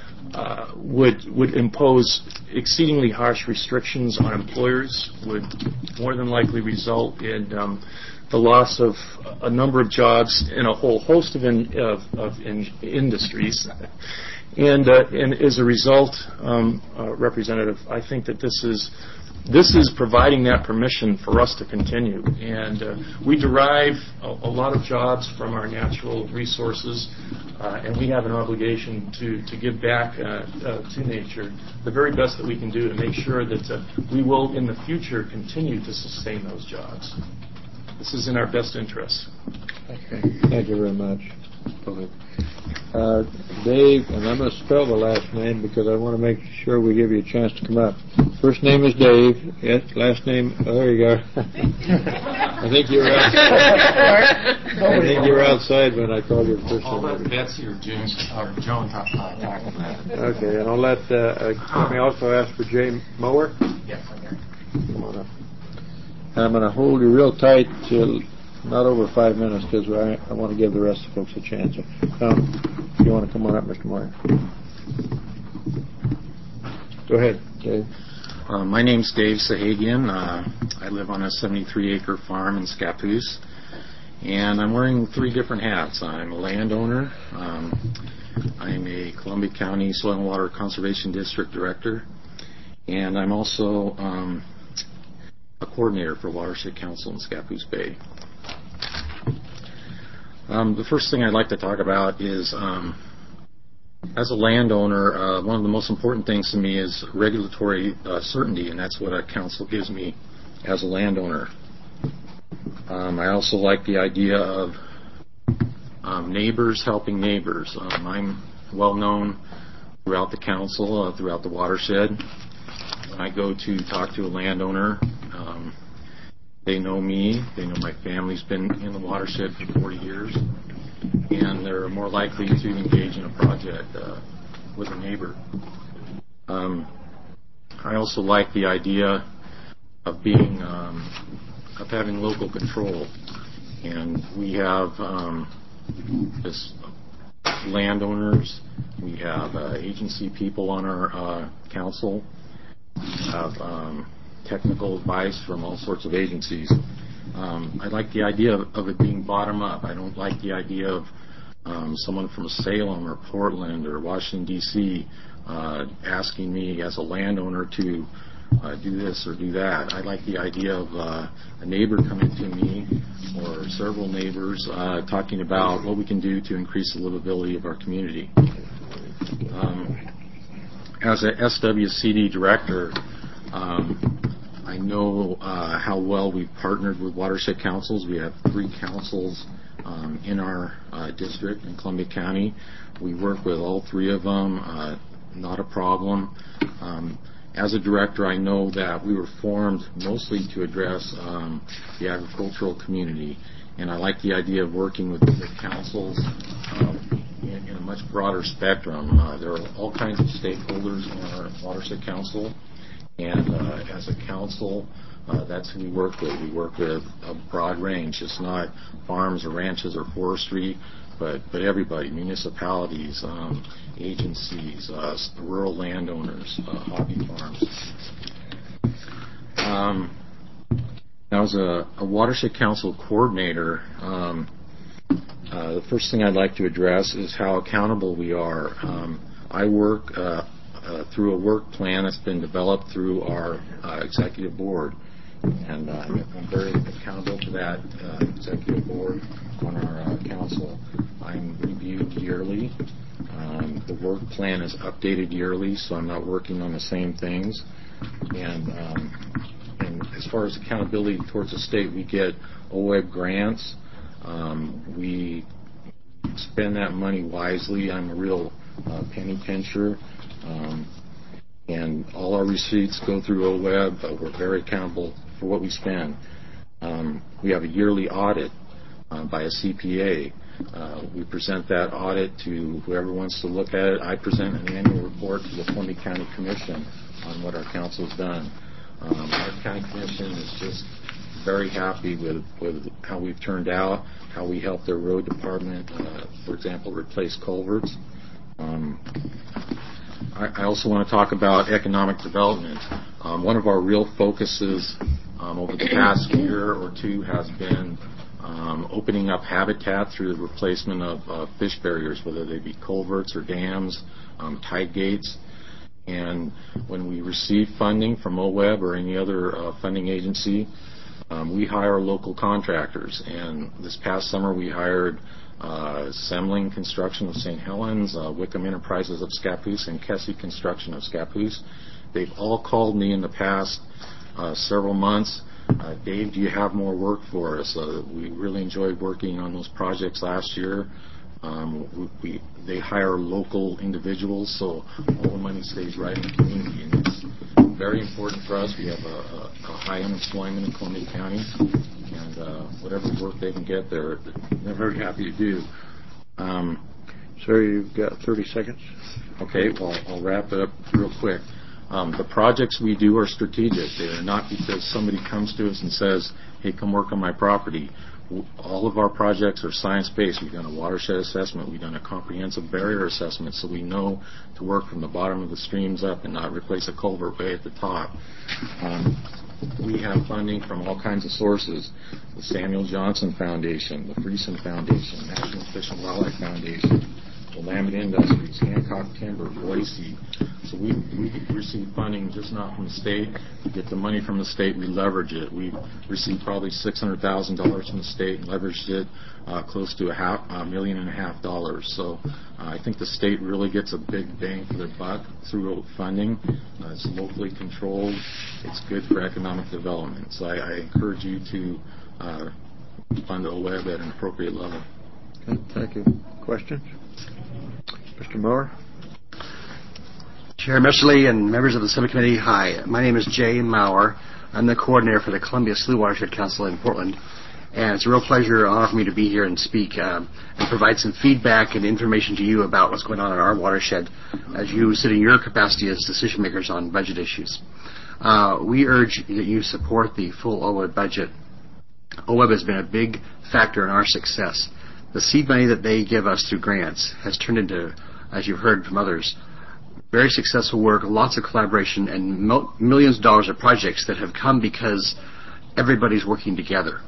would impose exceedingly harsh restrictions on employers, would more than likely result in the loss of a number of jobs in a whole host of industries. And as a result, Representative, I think that this is providing that permission for us to continue. And we derive a lot of jobs from our natural resources, and we have an obligation to give back to nature the very best that we can do to make sure that we will, in the future, continue to sustain those jobs. This is in our best interest. Okay. Thank you very much. Dave, and I'm going to spell the last name because I want to make sure we give you a chance to come up. First name is Dave. Yes, last name. Oh, there you go. I think you were outside. I think you were outside when I called your first name. I'll let Betsy or Joan talk about that. Okay, and I'll let. Let me also ask for Jay Mower. Yes, I'm here. Come on up. And I'm going to hold you real tight till not over 5 minutes because I want to give the rest of the folks a chance. If you want to come on up, Mr. Moyer. Go ahead, Dave. My name's Dave Sahagian. I live on a 73-acre farm in Scappoose, and I'm wearing 3 different hats. I'm a landowner. I'm a Columbia County Soil and Water Conservation District Director, and I'm also a coordinator for Watershed Council in Scappoose Bay. The first thing I'd like to talk about is, as a landowner, one of the most important things to me is regulatory certainty, and that's what a council gives me as a landowner. I also like the idea of neighbors helping neighbors. I'm well known throughout the council, throughout the watershed. When I go to talk to a landowner, they know me, they know my family's been in the watershed for 40 years, and they're more likely to engage in a project with a neighbor. I also like the idea of being, of having local control, and we have this landowners, we have agency people on our council, we have technical advice from all sorts of agencies. I like the idea of it being bottom up. I don't like the idea of someone from Salem or Portland or Washington, D.C. Asking me as a landowner to do this or do that. I like the idea of a neighbor coming to me or several neighbors talking about what we can do to increase the livability of our community. As a SWCD director, I know how well we've partnered with watershed councils. We have 3 councils in our district in Columbia County. We work with all 3 of them, not a problem. As a director, I know that we were formed mostly to address the agricultural community, and I like the idea of working with the councils in a much broader spectrum. There are all kinds of stakeholders in our watershed council, and as a council, that's who we work with. We work with a broad range. It's not farms or ranches or forestry, but everybody, municipalities, agencies, rural landowners, hobby farms. Now, as a watershed council coordinator, the first thing I'd like to address is how accountable we are. I work through a work plan that's been developed through our executive board, and I'm very accountable to that executive board on our council. I'm reviewed yearly. The work plan is updated yearly, so I'm not working on the same things. And as far as accountability towards the state, we get OWEB grants. We spend that money wisely. I'm a real penny pincher. And all our receipts go through OWEB. We're very accountable for what we spend. We have a yearly audit by a CPA. We present that audit to whoever wants to look at it. I present an annual report to the Columbia County Commission on what our council's done. Our county commission is just very happy with how we've turned out, how we help their road department, for example, replace culverts. I also want to talk about economic development. One of our real focuses over the past year or 2 has been opening up habitat through the replacement of fish barriers, whether they be culverts or dams, tide gates. And when we receive funding from OWEB or any other funding agency, we hire local contractors. And this past summer we hired Semling Construction of St. Helens, Wickham Enterprises of Scappoose, and Kessie Construction of Scappoose. They've all called me in the past several months. Dave, do you have more work for us? We really enjoyed working on those projects last year. They hire local individuals, so all the money stays right in the community, and it's very important for us. We have a high unemployment in Columbia County, and whatever work they can get, they're very happy to do. Sir, you've got 30 seconds. Okay, well, I'll wrap it up real quick. The projects we do are strategic. They're not because somebody comes to us and says, hey, come work on my property. All of our projects are science-based. We've done a watershed assessment. We've done a comprehensive barrier assessment, so we know to work from the bottom of the streams up and not replace a culvert way at the top. We have funding from all kinds of sources: the Samuel Johnson Foundation, the Friesen Foundation, National Fish and Wildlife Foundation, the Willamette Industries, Hancock Timber, Boise. So we receive funding just not from the state. We get the money from the state, we leverage it. We received probably $600,000 from the state and leveraged it close to $1.5 million. So I think the state really gets a big bang for their buck through funding. It's locally controlled. It's good for economic development. So I encourage you to fund OWEB at an appropriate level. Okay, thank you. Questions? Mr. Moore? Chair Messerly and members of the subcommittee, hi. My name is Jay Maurer. I'm the coordinator for the Columbia Slough Watershed Council in Portland. And it's a real pleasure and honor for me to be here and speak and provide some feedback and information to you about what's going on in our watershed as you sit in your capacity as decision makers on budget issues. We urge that you support the full OWEB budget. OWEB has been a big factor in our success. The seed money that they give us through grants has turned into, as you've heard from others, very successful work, lots of collaboration, and millions of dollars of projects that have come because everybody's working together.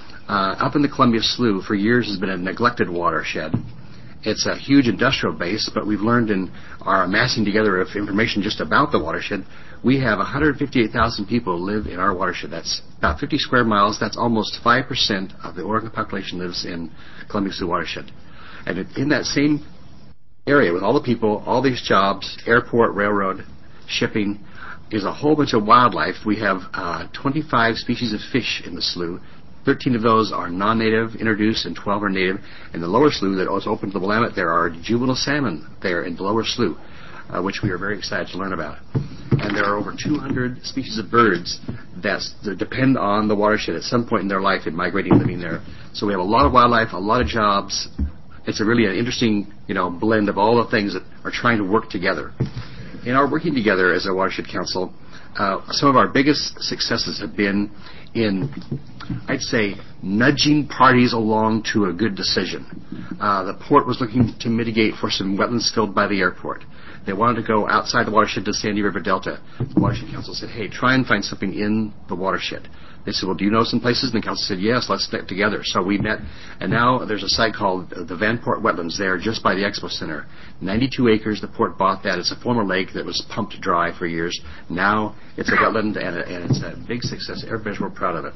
Up in the Columbia Slough, for years, has been a neglected watershed. It's a huge industrial base, but we've learned in our amassing together of information just about the watershed, we have 158,000 people live in our watershed. That's about 50 square miles. That's almost 5% of the Oregon population lives in Columbia Slough watershed. And in that same area with all the people, all these jobs, airport, railroad, shipping, is a whole bunch of wildlife. We have 25 species of fish in the slough. 13 of those are non-native, introduced, and 12 are native. In the lower slough that was open to the Willamette, there are juvenile salmon there in the lower slough, which we are very excited to learn about. And there are over 200 species of birds that depend on the watershed at some point in their life in migrating and living there. So we have a lot of wildlife, a lot of jobs. It's really an interesting, blend of all the things that are trying to work together. In our working together as a watershed council, some of our biggest successes have been in, I'd say, nudging parties along to a good decision. The port was looking to mitigate for some wetlands filled by the airport. They wanted to go outside the watershed to Sandy River Delta. The watershed council said, hey, try and find something in the watershed. They said, well, do you know some places? And the council said, yes, let's get together. So we met, and now there's a site called the Vanport Wetlands there just by the Expo Center. 92 acres, the port bought that. It's a former lake that was pumped dry for years. Now it's a wetland, and it's a big success. Everybody's real proud of it.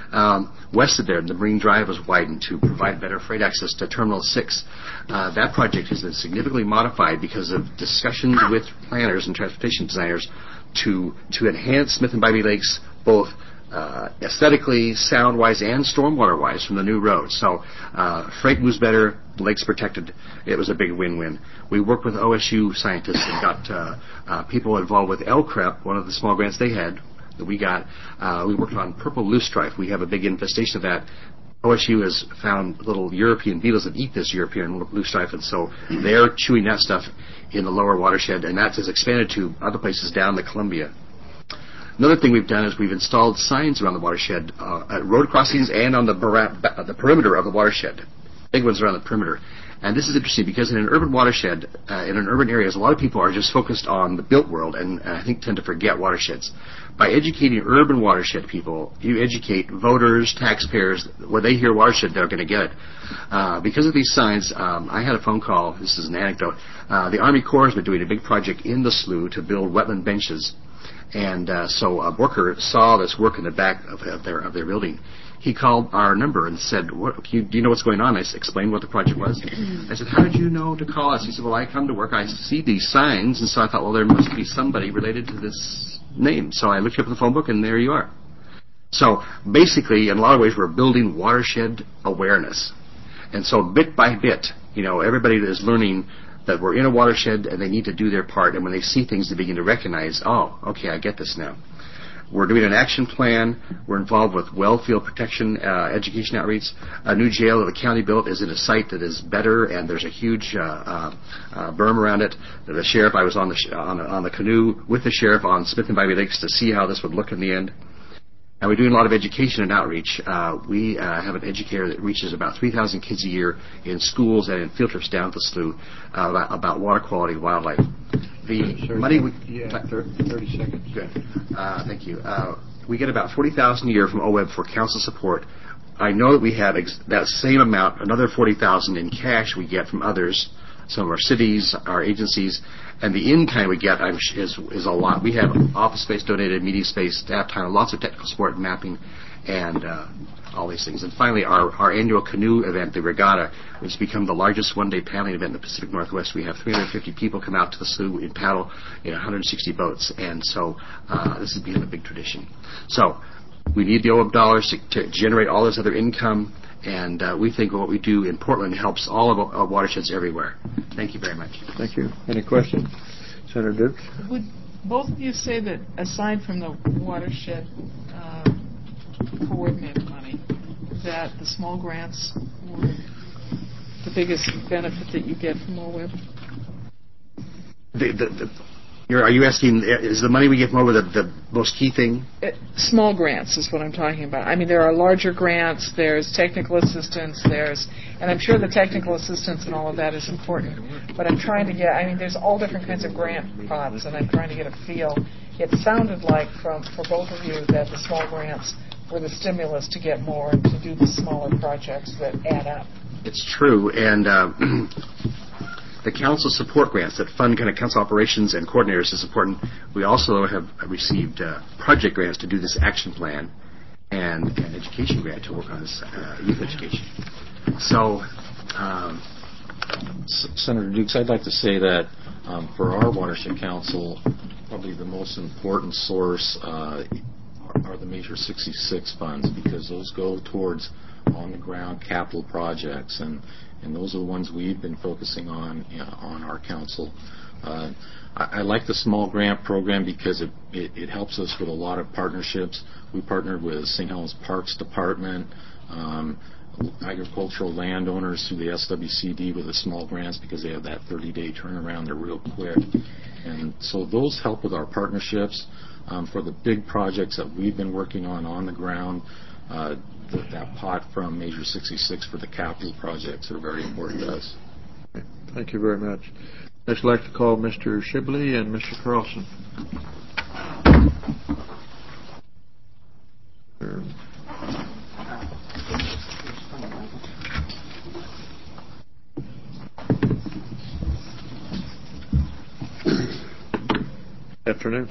West of there, the Marine Drive was widened to provide better freight access to Terminal 6. That project has been significantly modified because of discussions with planners and transportation designers to enhance Smith and Bybee Lakes both aesthetically, sound-wise, and stormwater-wise from the new road. So freight moves better, the lake's protected. It was a big win-win. We worked with OSU scientists and got people involved with LCREP, one of the small grants they had that we got. We worked on purple loosestrife. We have a big infestation of that. OSU has found little European beetles that eat this European loosestrife, and so they're chewing that stuff in the lower watershed, and that has expanded to other places down the Columbia. Another thing we've done is we've installed signs around the watershed at road crossings and on the perimeter of the watershed. Big ones around the perimeter. And this is interesting because in an urban watershed, in an urban areas, a lot of people are just focused on the built world and I think tend to forget watersheds. By educating urban watershed people, you educate voters, taxpayers. When they hear watershed, they're going to get it. Because of these signs, I had a phone call. This is an anecdote. The Army Corps has been doing a big project in the slough to build wetland benches. And so Borker saw this work in the back of their building. He called our number and said, do you know what's going on? I explained what the project was. I said, how did you know to call us? He said, well, I come to work. I see these signs. And so I thought, well, there must be somebody related to this name. So I looked up in the phone book, and there you are. So basically, in a lot of ways, we're building watershed awareness. And so bit by bit, everybody is learning that we're in a watershed and they need to do their part. And when they see things, they begin to recognize, oh, okay, I get this now. We're doing an action plan. We're involved with well field protection, education outreach. A new jail that the county built is in a site that is better, and there's a huge berm around it. The sheriff, I was on the canoe with the sheriff on Smith and Bybee Lakes to see how this would look in the end. And we're doing a lot of education and outreach. We have an educator that reaches about 3,000 kids a year in schools and in field trips down the slough about water quality and wildlife. The money we... 30 seconds. Good. Thank you. We get about $40,000 a year from OWEB for council support. I know that we have that same amount, another $40,000 in cash we get from others, some of our cities, our agencies, and the in-kind we get is a lot. We have office space donated, meeting space, staff time, lots of technical support, mapping, and all these things. And finally, our annual canoe event, the regatta, which has become the largest one-day paddling event in the Pacific Northwest. We have 350 people come out to the slough and paddle in 160 boats, and so this has become a big tradition. So we need the OWEB dollars to generate all this other income, and we think what we do in Portland helps all of our watersheds everywhere. Thank you very much. Thank you. Any questions? Senator Dukes? Would both of you say that aside from the watershed coordinator money, that the small grants were the biggest benefit that you get from OWEB? Are you asking, is the money we get from OWEB the most key thing? Small grants is what I'm talking about. I mean, there are larger grants, there's technical assistance, and I'm sure the technical assistance and all of that is important, but I'm trying to get, there's all different kinds of grant pots, and I'm trying to get a feel. It sounded like for both of you that the small grants were the stimulus to get more and to do the smaller projects that add up. It's true, and the council support grants that fund kind of council operations and coordinators is important. We also have received project grants to do this action plan and an education grant to work on this youth education. So, Senator Dukes, I'd like to say that for our watershed council, probably the most important source are the Measure 66 funds, because those go towards on-the-ground capital projects, and those are the ones we've been focusing on our council. I like the small grant program because it helps us with a lot of partnerships. We partnered with St. Helens Parks Department, agricultural landowners through the SWCD with the small grants because they have that 30-day turnaround. They're real quick. And so those help with our partnerships. For the big projects that we've been working on the ground, that pot from Measure 66 for the capital projects are very important to us. Okay. Thank you very much. Next, I'd like to call Mr. Shibley and Mr. Carlson. Afternoon.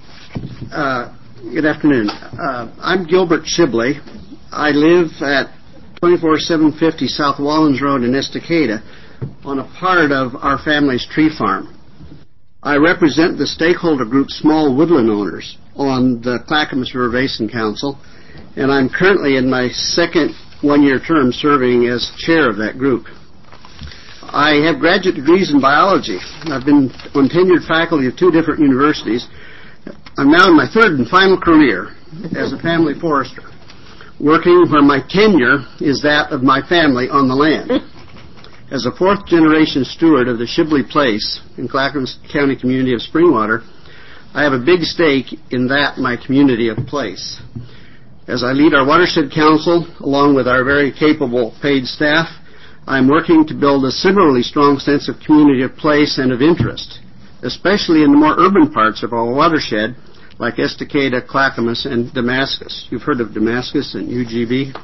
Good afternoon. I'm Gilbert Shibley. I live at 24750 South Wallens Road in Estacada on a part of our family's tree farm. I represent the stakeholder group Small Woodland Owners on the Clackamas River Basin Council, and I'm currently in my second one-year term serving as chair of that group. I have graduate degrees in biology. I've been on tenured faculty of 2 different universities. I'm now in my third and final career as a family forester, working where my tenure is that of my family on the land. As a 4th-generation steward of the Shibley Place in Clackamas County community of Springwater, I have a big stake in that my community of place. As I lead our Watershed Council, along with our very capable paid staff, I'm working to build a similarly strong sense of community of place and of interest, especially in the more urban parts of our watershed, like Estacada, Clackamas, and Damascus. You've heard of Damascus and UGB.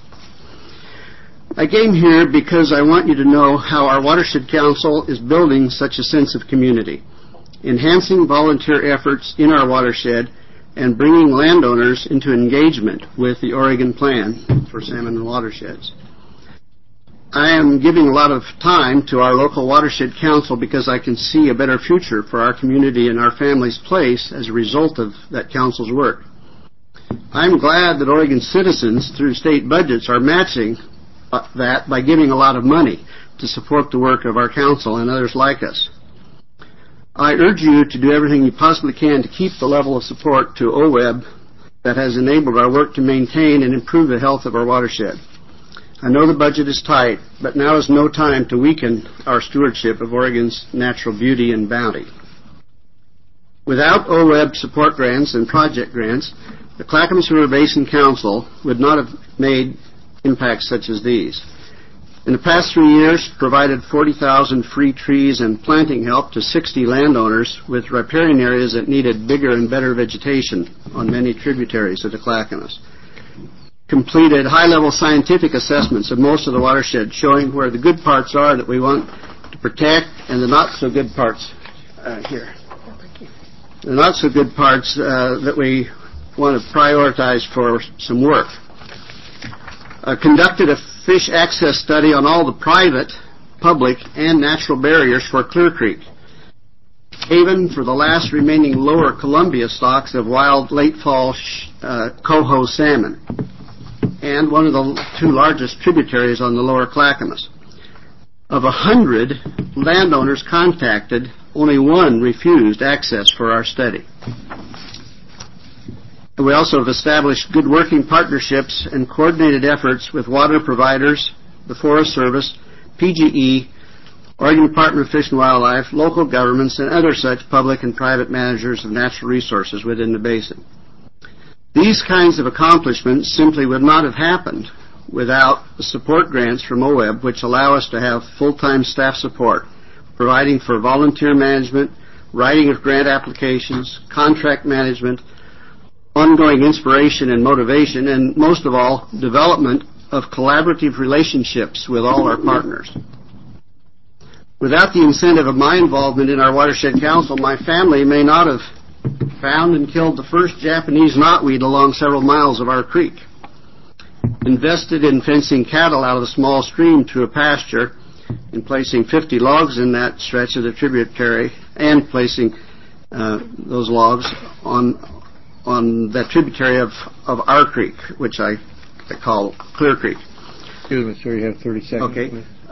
I came here because I want you to know how our Watershed Council is building such a sense of community, enhancing volunteer efforts in our watershed, and bringing landowners into engagement with the Oregon Plan for Salmon and Watersheds. I am giving a lot of time to our local Watershed Council because I can see a better future for our community and our family's place as a result of that council's work. I'm glad that Oregon citizens, through state budgets, are matching that by giving a lot of money to support the work of our council and others like us. I urge you to do everything you possibly can to keep the level of support to OWEB that has enabled our work to maintain and improve the health of our watershed. I know the budget is tight, but now is no time to weaken our stewardship of Oregon's natural beauty and bounty. Without OWEB support grants and project grants, the Clackamas River Basin Council would not have made impacts such as these. In the past 3 years, provided 40,000 free trees and planting help to 60 landowners with riparian areas that needed bigger and better vegetation on many tributaries of the Clackamas. Completed high-level scientific assessments of most of the watershed showing where the good parts are that we want to protect and the not-so-good parts here. The not-so-good parts that we want to prioritize for some work. Conducted a fish access study on all the private, public, and natural barriers for Clear Creek. Haven for the last remaining lower Columbia stocks of wild late fall coho salmon, and one of the 2 largest tributaries on the lower Clackamas. Of 100 landowners contacted, only 1 refused access for our study. We also have established good working partnerships and coordinated efforts with water providers, the Forest Service, PGE, Oregon Department of Fish and Wildlife, local governments, and other such public and private managers of natural resources within the basin. These kinds of accomplishments simply would not have happened without the support grants from OWEB, which allow us to have full-time staff support, providing for volunteer management, writing of grant applications, contract management, ongoing inspiration and motivation, and most of all, development of collaborative relationships with all our partners. Without the incentive of my involvement in our Watershed Council, my family may not have found and killed the first Japanese knotweed along several miles of our creek, invested in fencing cattle out of the small stream to a pasture, and placing 50 logs in that stretch of the tributary, and placing those logs on that tributary of our creek, which I call Clear Creek. Excuse me, sir, you have 30 seconds. Okay.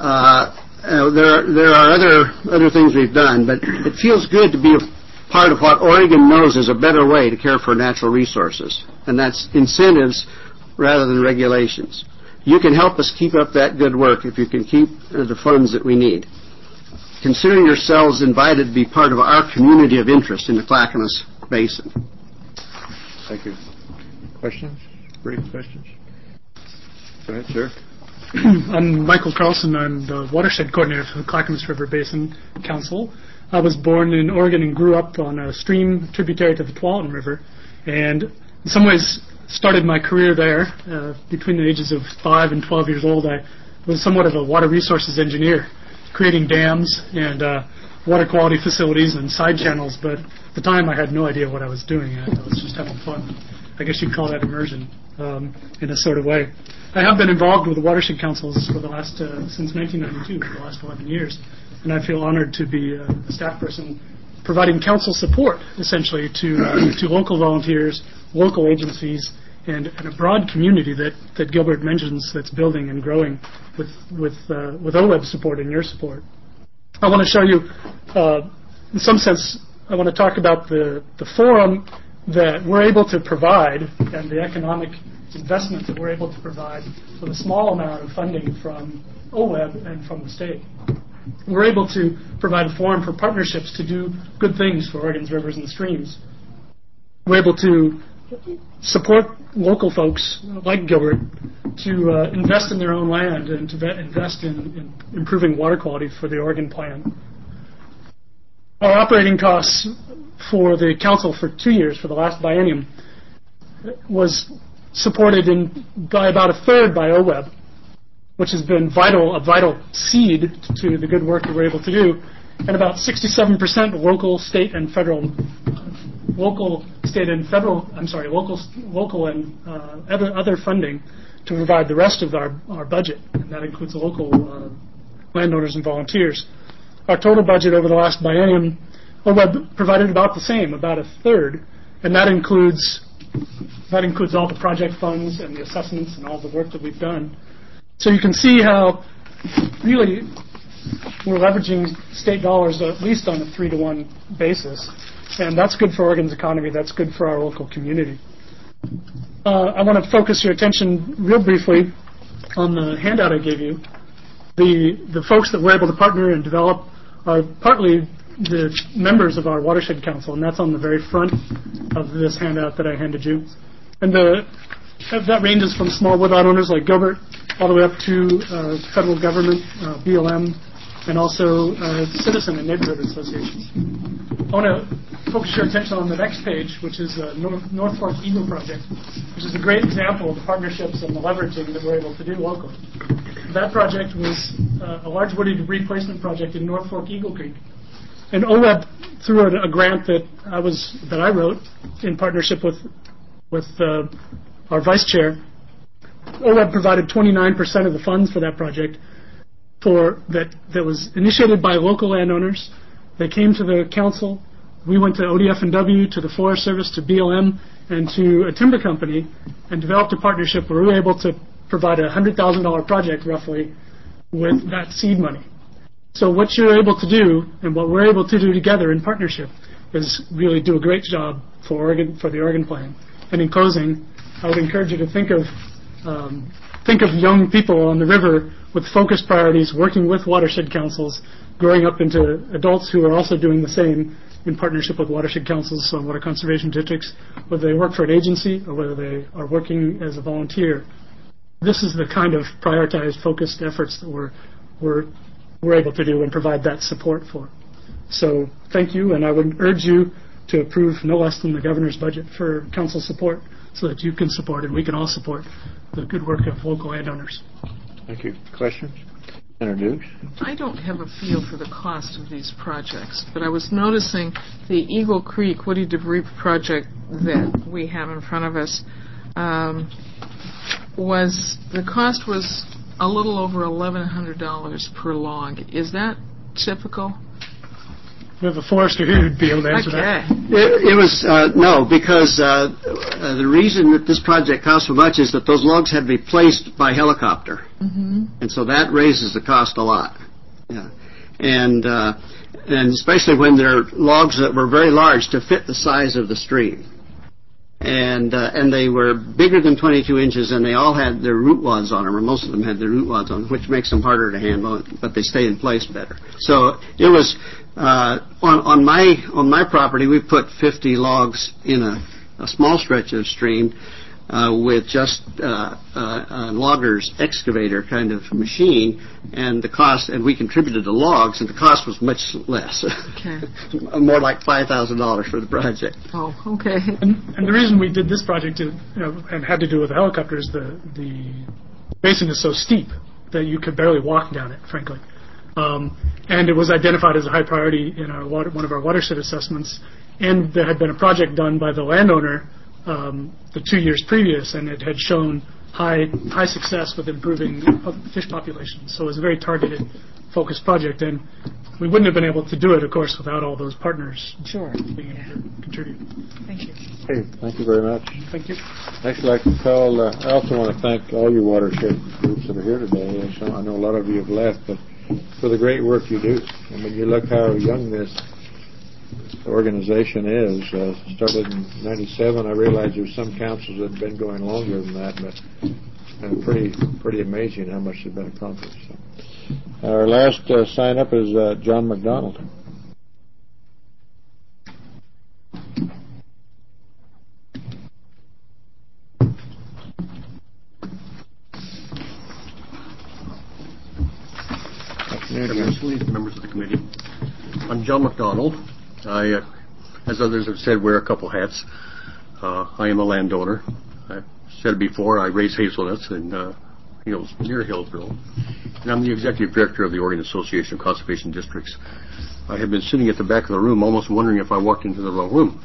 There are other things we've done, but it feels good to be a part of what Oregon knows is a better way to care for natural resources, and that's incentives rather than regulations. You can help us keep up that good work if you can keep the funds that we need. Consider yourselves invited to be part of our community of interest in the Clackamas Basin. Thank you. Questions? Brief questions? Go ahead, sir. I'm Michael Carlson. I'm the watershed coordinator for the Clackamas River Basin Council. I was born in Oregon and grew up on a stream tributary to the Tualatin River, and in some ways started my career there. Between the ages of 5 and 12 years old, I was somewhat of a water resources engineer, creating dams and water quality facilities and side channels, but at the time I had no idea what I was doing. I was just having fun. I guess you'd call that immersion in a sort of way. I have been involved with the Watershed Councils for the last, since 1992, for the last 11 years, and I feel honored to be a staff person providing council support, essentially, to local volunteers, local agencies, and a broad community that Gilbert mentions that's building and growing with OWEB support and your support. I want to show you, in some sense, I want to talk about the forum that we're able to provide and the economic investment that we're able to provide with a small amount of funding from OWEB and from the state. We're able to provide a forum for partnerships to do good things for Oregon's rivers and streams. We're able to support local folks like Gilbert to invest in their own land and to invest in improving water quality for the Oregon Plan. Our operating costs for the council for 2 years, for the last biennium, was supported by about a third by OWEB, which has been a vital seed to the good work that we're able to do, and about 67% local, state, and other funding to provide the rest of our budget, and that includes local landowners and volunteers. Our total budget over the last biennium, OWEB provided about the same, about a third, and that includes all the project funds and the assessments and all the work that we've done. So you can see how really we're leveraging state dollars at least on a 3-to-1 basis, and that's good for Oregon's economy. That's good for our local community. I want to focus your attention real briefly on the handout I gave you. The folks that we're able to partner and develop are partly the members of our Watershed Council, and that's on the very front of this handout that I handed you. And that ranges from small woodlot owners like Gilbert all the way up to federal government, BLM, and also citizen and neighborhood associations. I want to focus your attention on the next page, which is the North Fork Eagle Project, which is a great example of the partnerships and the leveraging that we're able to do locally. That project was a large woody debris placement project in North Fork Eagle Creek. And OWEB, through a grant that I wrote in partnership with our vice chair, OWEB provided 29% of the funds for that project that was initiated by local landowners. They came to the council. We went to ODF&W, to the Forest Service, to BLM, and to a timber company, and developed a partnership where we were able to provide a $100,000 project, roughly, with that seed money. So what you're able to do, and what we're able to do together in partnership, is really do a great job for the Oregon Plan. And in closing, I would encourage you to think of young people on the river with focused priorities, working with watershed councils, growing up into adults who are also doing the same in partnership with watershed councils and water conservation districts, whether they work for an agency or whether they are working as a volunteer. This is the kind of prioritized, focused efforts that we're able to do and provide that support for. So thank you, and I would urge you to approve no less than the governor's budget for council support so that you can support and we can all support the good work of local landowners. Thank you. Questions? Introduce. I don't have a feel for the cost of these projects, but I was noticing the Eagle Creek Woody Debris project that we have in front of us the cost was a little over $1,100 per log. Is that typical? We have a forester here who'd be able to answer that. It was, no, because the reason that this project cost so much is that those logs had to be placed by helicopter. Mm-hmm. And so that raises the cost a lot. Yeah. And especially when they're logs that were very large to fit the size of the stream. And they were bigger than 22 inches, and they all had their root wads on them, or most of them had their root wads on them, which makes them harder to handle, but they stay in place better. So it was on my property. We put 50 logs in a small stretch of stream with just a logger's excavator kind of machine, and the cost, and we contributed the logs, and the cost was much less. Okay. More like $5,000 for the project. Oh, okay. And the reason we did this project and had to do with the helicopters, the basin is so steep that you could barely walk down it, frankly. And it was identified as a high priority in one of our watershed assessments, and there had been a project done by the landowner the 2 years previous, and it had shown high success with improving fish populations. So it was a very targeted, focused project, and we wouldn't have been able to do it, of course, without all those partners being able to contribute. Thank you. Okay, thank you very much. Thank you. Next, I'd like to call, I also want to thank all your watershed groups that are here today. So I know a lot of you have left, but for the great work you do. I mean, you look how young this organization is. Started in 97. I realize there's some councils that have been going longer than that, but pretty amazing how much has been accomplished. So. Our last sign-up is John McDonald. Members of the committee. I'm John McDonald. I, as others have said, wear a couple hats. I am a landowner. I've said it before, I raise hazelnuts in near Hillsville. And I'm the executive director of the Oregon Association of Conservation Districts. I have been sitting at the back of the room almost wondering if I walked into the wrong room.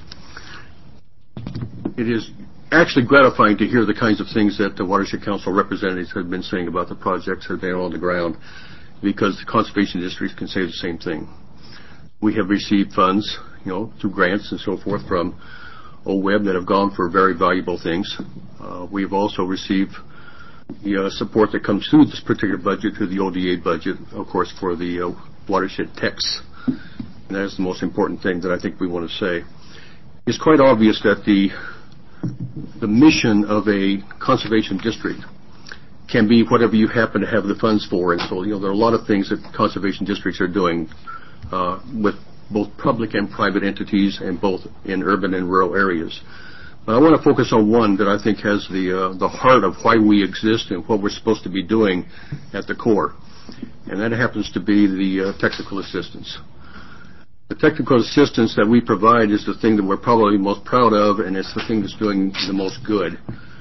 It is actually gratifying to hear the kinds of things that the Watershed Council representatives have been saying about the projects that have been on the ground, because the conservation districts can say the same thing. We have received funds, through grants and so forth from OWEB that have gone for very valuable things. We've also received the support that comes through this particular budget, through the ODA budget, of course, for the watershed techs. And that is the most important thing that I think we want to say. It's quite obvious that the mission of a conservation district can be whatever you happen to have the funds for. And so, there are a lot of things that conservation districts are doing with both public and private entities, and both in urban and rural areas. But I want to focus on one that I think has the heart of why we exist and what we're supposed to be doing at the core, and that happens to be the technical assistance. The technical assistance that we provide is the thing that we're probably most proud of, and it's the thing that's doing the most good.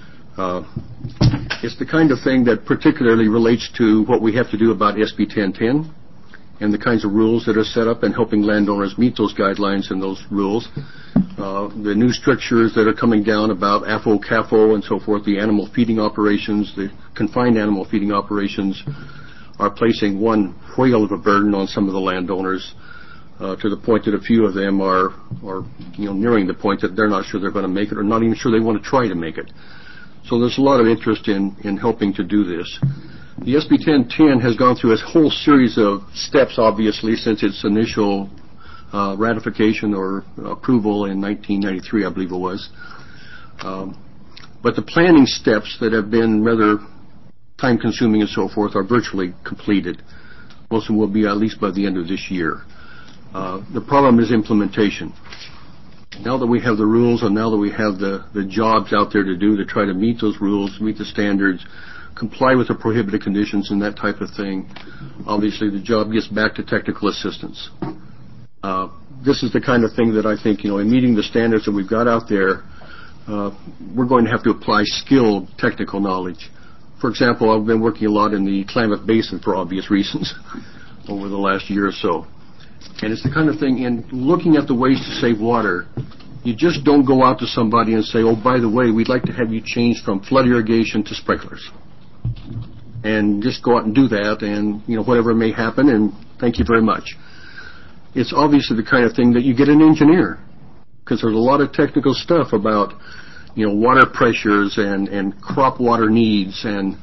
It's the kind of thing that particularly relates to what we have to do about SB 1010 and the kinds of rules that are set up and helping landowners meet those guidelines and those rules. The new strictures that are coming down about AFO, CAFO, and so forth, the animal feeding operations, the confined animal feeding operations are placing one whale of a burden on some of the landowners to the point that a few of them are nearing the point that they're not sure they're going to make it or not even sure they want to try to make it. So there's a lot of interest in helping to do this. The SB 1010 has gone through a whole series of steps, obviously, since its initial ratification or approval in 1993, I believe it was. But the planning steps that have been rather time-consuming and so forth are virtually completed. Most of them will be at least by the end of this year. The problem is implementation. Now that we have the rules and now that we have the jobs out there to do to try to meet those rules, meet the standards, comply with the prohibited conditions and that type of thing, obviously the job gets back to technical assistance. This is the kind of thing that I think, in meeting the standards that we've got out there, we're going to have to apply skilled technical knowledge. For example, I've been working a lot in the Klamath Basin for obvious reasons over the last year or so. And it's the kind of thing, in looking at the ways to save water, you just don't go out to somebody and say, oh, by the way, we'd like to have you change from flood irrigation to sprinklers. And just go out and do that, and, whatever may happen, and thank you very much. It's obviously the kind of thing that you get an engineer, because there's a lot of technical stuff about, water pressures and crop water needs and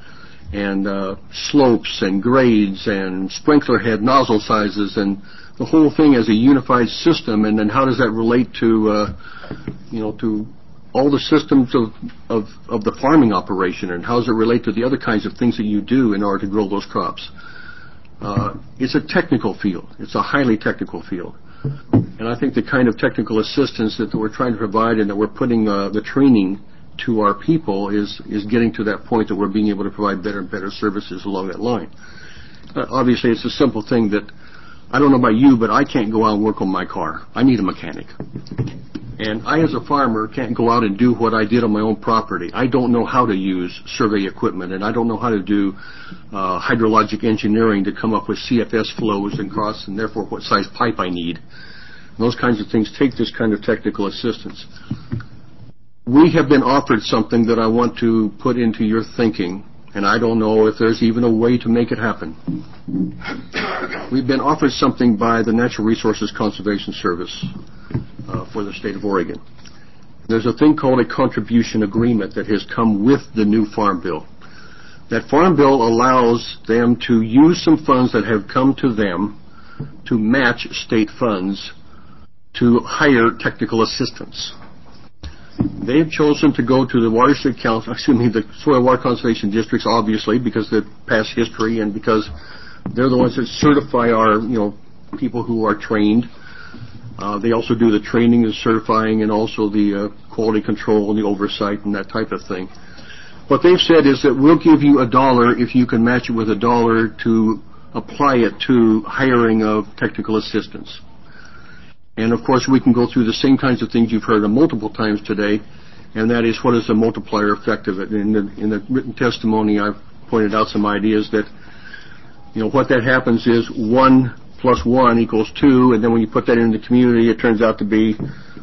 slopes and grades and sprinkler head nozzle sizes and the whole thing as a unified system, and then how does that relate to, to all the systems of the farming operation, and how does it relate to the other kinds of things that you do in order to grow those crops? It's a technical field. It's a highly technical field. And I think the kind of technical assistance that we're trying to provide and that we're putting the training to our people is getting to that point that we're being able to provide better and better services along that line. Obviously, it's a simple thing that, I don't know about you, but I can't go out and work on my car. I need a mechanic. And I, as a farmer, can't go out and do what I did on my own property. I don't know how to use survey equipment, and I don't know how to do hydrologic engineering to come up with CFS flows and cross, and therefore what size pipe I need. And those kinds of things take this kind of technical assistance. We have been offered something that I want to put into your thinking, and I don't know if there's even a way to make it happen. We've been offered something by the Natural Resources Conservation Service for the state of Oregon. There's a thing called a contribution agreement that has come with the new Farm Bill. That Farm Bill allows them to use some funds that have come to them to match state funds to hire technical assistance. They've chosen to go to the watershed council, the soil water conservation districts, obviously, because of past history and because they're the ones that certify our, people who are trained. They also do the training, the certifying, and also the quality control and the oversight and that type of thing. What they've said is that we'll give you $1 if you can match it with $1 to apply it to hiring of technical assistance. And, of course, we can go through the same kinds of things you've heard multiple times today, and that is what is the multiplier effect of it. In the written testimony, I've pointed out some ideas that, what that happens is 1 plus 1 equals 2, and then when you put that in the community, it turns out to be,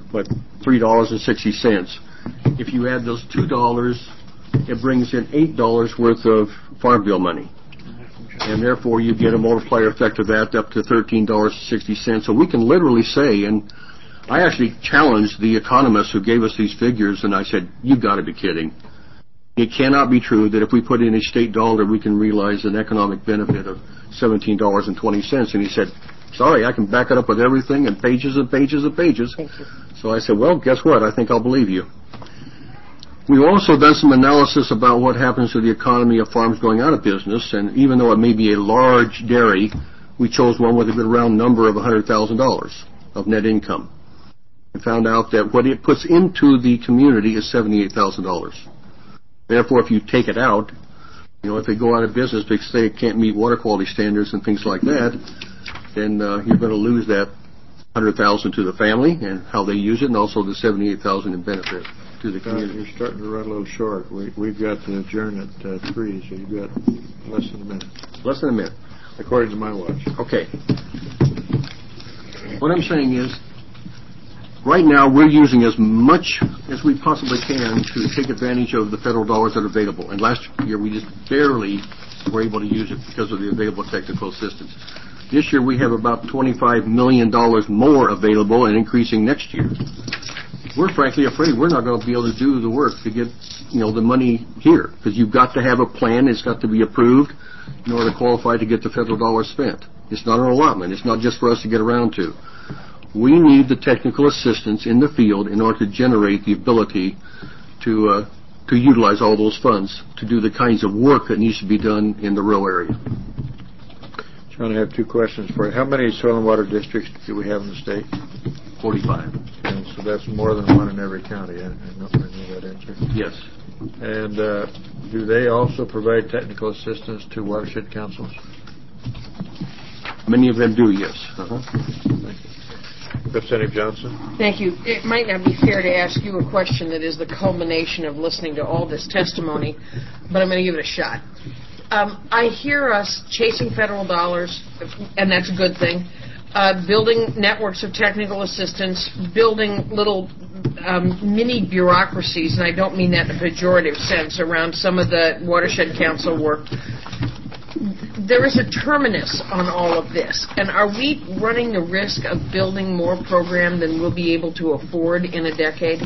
$3.60. If you add those $2, it brings in $8 worth of Farm Bill money. And therefore, you get a multiplier effect of that up to $13.60. So we can literally say, and I actually challenged the economists who gave us these figures, and I said, you've got to be kidding. It cannot be true that if we put in a state dollar, we can realize an economic benefit of $17.20. And he said, sorry, I can back it up with everything and pages and pages and pages. So I said, well, guess what? I think I'll believe you. We've also done some analysis about what happens to the economy of farms going out of business, and even though it may be a large dairy, we chose one with a good round number of $100,000 of net income. and found out that what it puts into the community is $78,000. Therefore, if you take it out, if they go out of business because they can't meet water quality standards and things like that, then you're going to lose that $100,000 to the family and how they use it, and also the $78,000 in benefit to the community. You're starting to run a little short. We've got to adjourn at 3, so you've got less than a minute. Less than a minute. According to my watch. Okay. What I'm saying is, right now we're using as much as we possibly can to take advantage of the federal dollars that are available. And last year we just barely were able to use it because of the available technical assistance. This year we have about $25 million more available and increasing next year. We're frankly afraid we're not going to be able to do the work to get, the money here, because you've got to have a plan. It's got to be approved in order to qualify to get the federal dollars spent. It's not an allotment. It's not just for us to get around to. We need the technical assistance in the field in order to generate the ability to utilize all those funds to do the kinds of work that needs to be done in the rural area. John, I have 2 questions for you. How many soil and water districts do we have in the state? 45. And so that's more than one in every county. I know that answer. Yes. And do they also provide technical assistance to watershed councils? Many of them do, yes. Thank you. Representative Johnson. Thank you. It might not be fair to ask you a question that is the culmination of listening to all this testimony, but I'm going to give it a shot. I hear us chasing federal dollars, and that's a good thing, building networks of technical assistance, building little mini bureaucracies, and I don't mean that in a pejorative sense, around some of the Watershed Council work. There is a terminus on all of this, and are we running the risk of building more program than we'll be able to afford in a decade?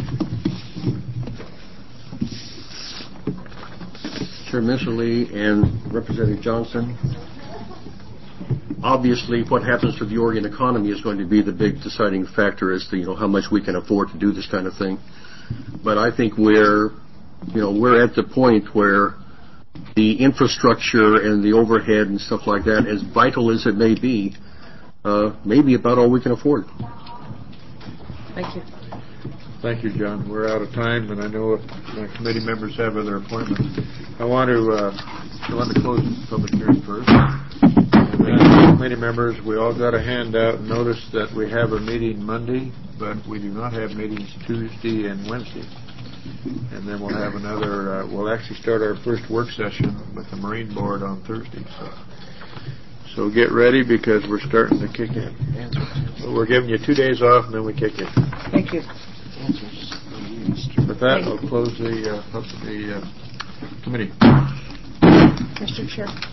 Chair Misserly and Representative Johnson, obviously what happens to the Oregon economy is going to be the big deciding factor as to how much we can afford to do this kind of thing. But I think we're at the point where the infrastructure and the overhead and stuff like that, as vital as it may be about all we can afford. Thank you. Thank you, John. We're out of time, and I know my committee members have other appointments. I want to close the public hearing first. And then, committee members, we all got a handout. Notice that we have a meeting Monday, but we do not have meetings Tuesday and Wednesday. And then we'll have another, we'll actually start our first work session with the Marine Board on Thursday. So get ready, because we're starting to kick in. So we're giving you 2 days off, and then we kick in. Thank you. With that, I'll close the committee. Mr. Chair.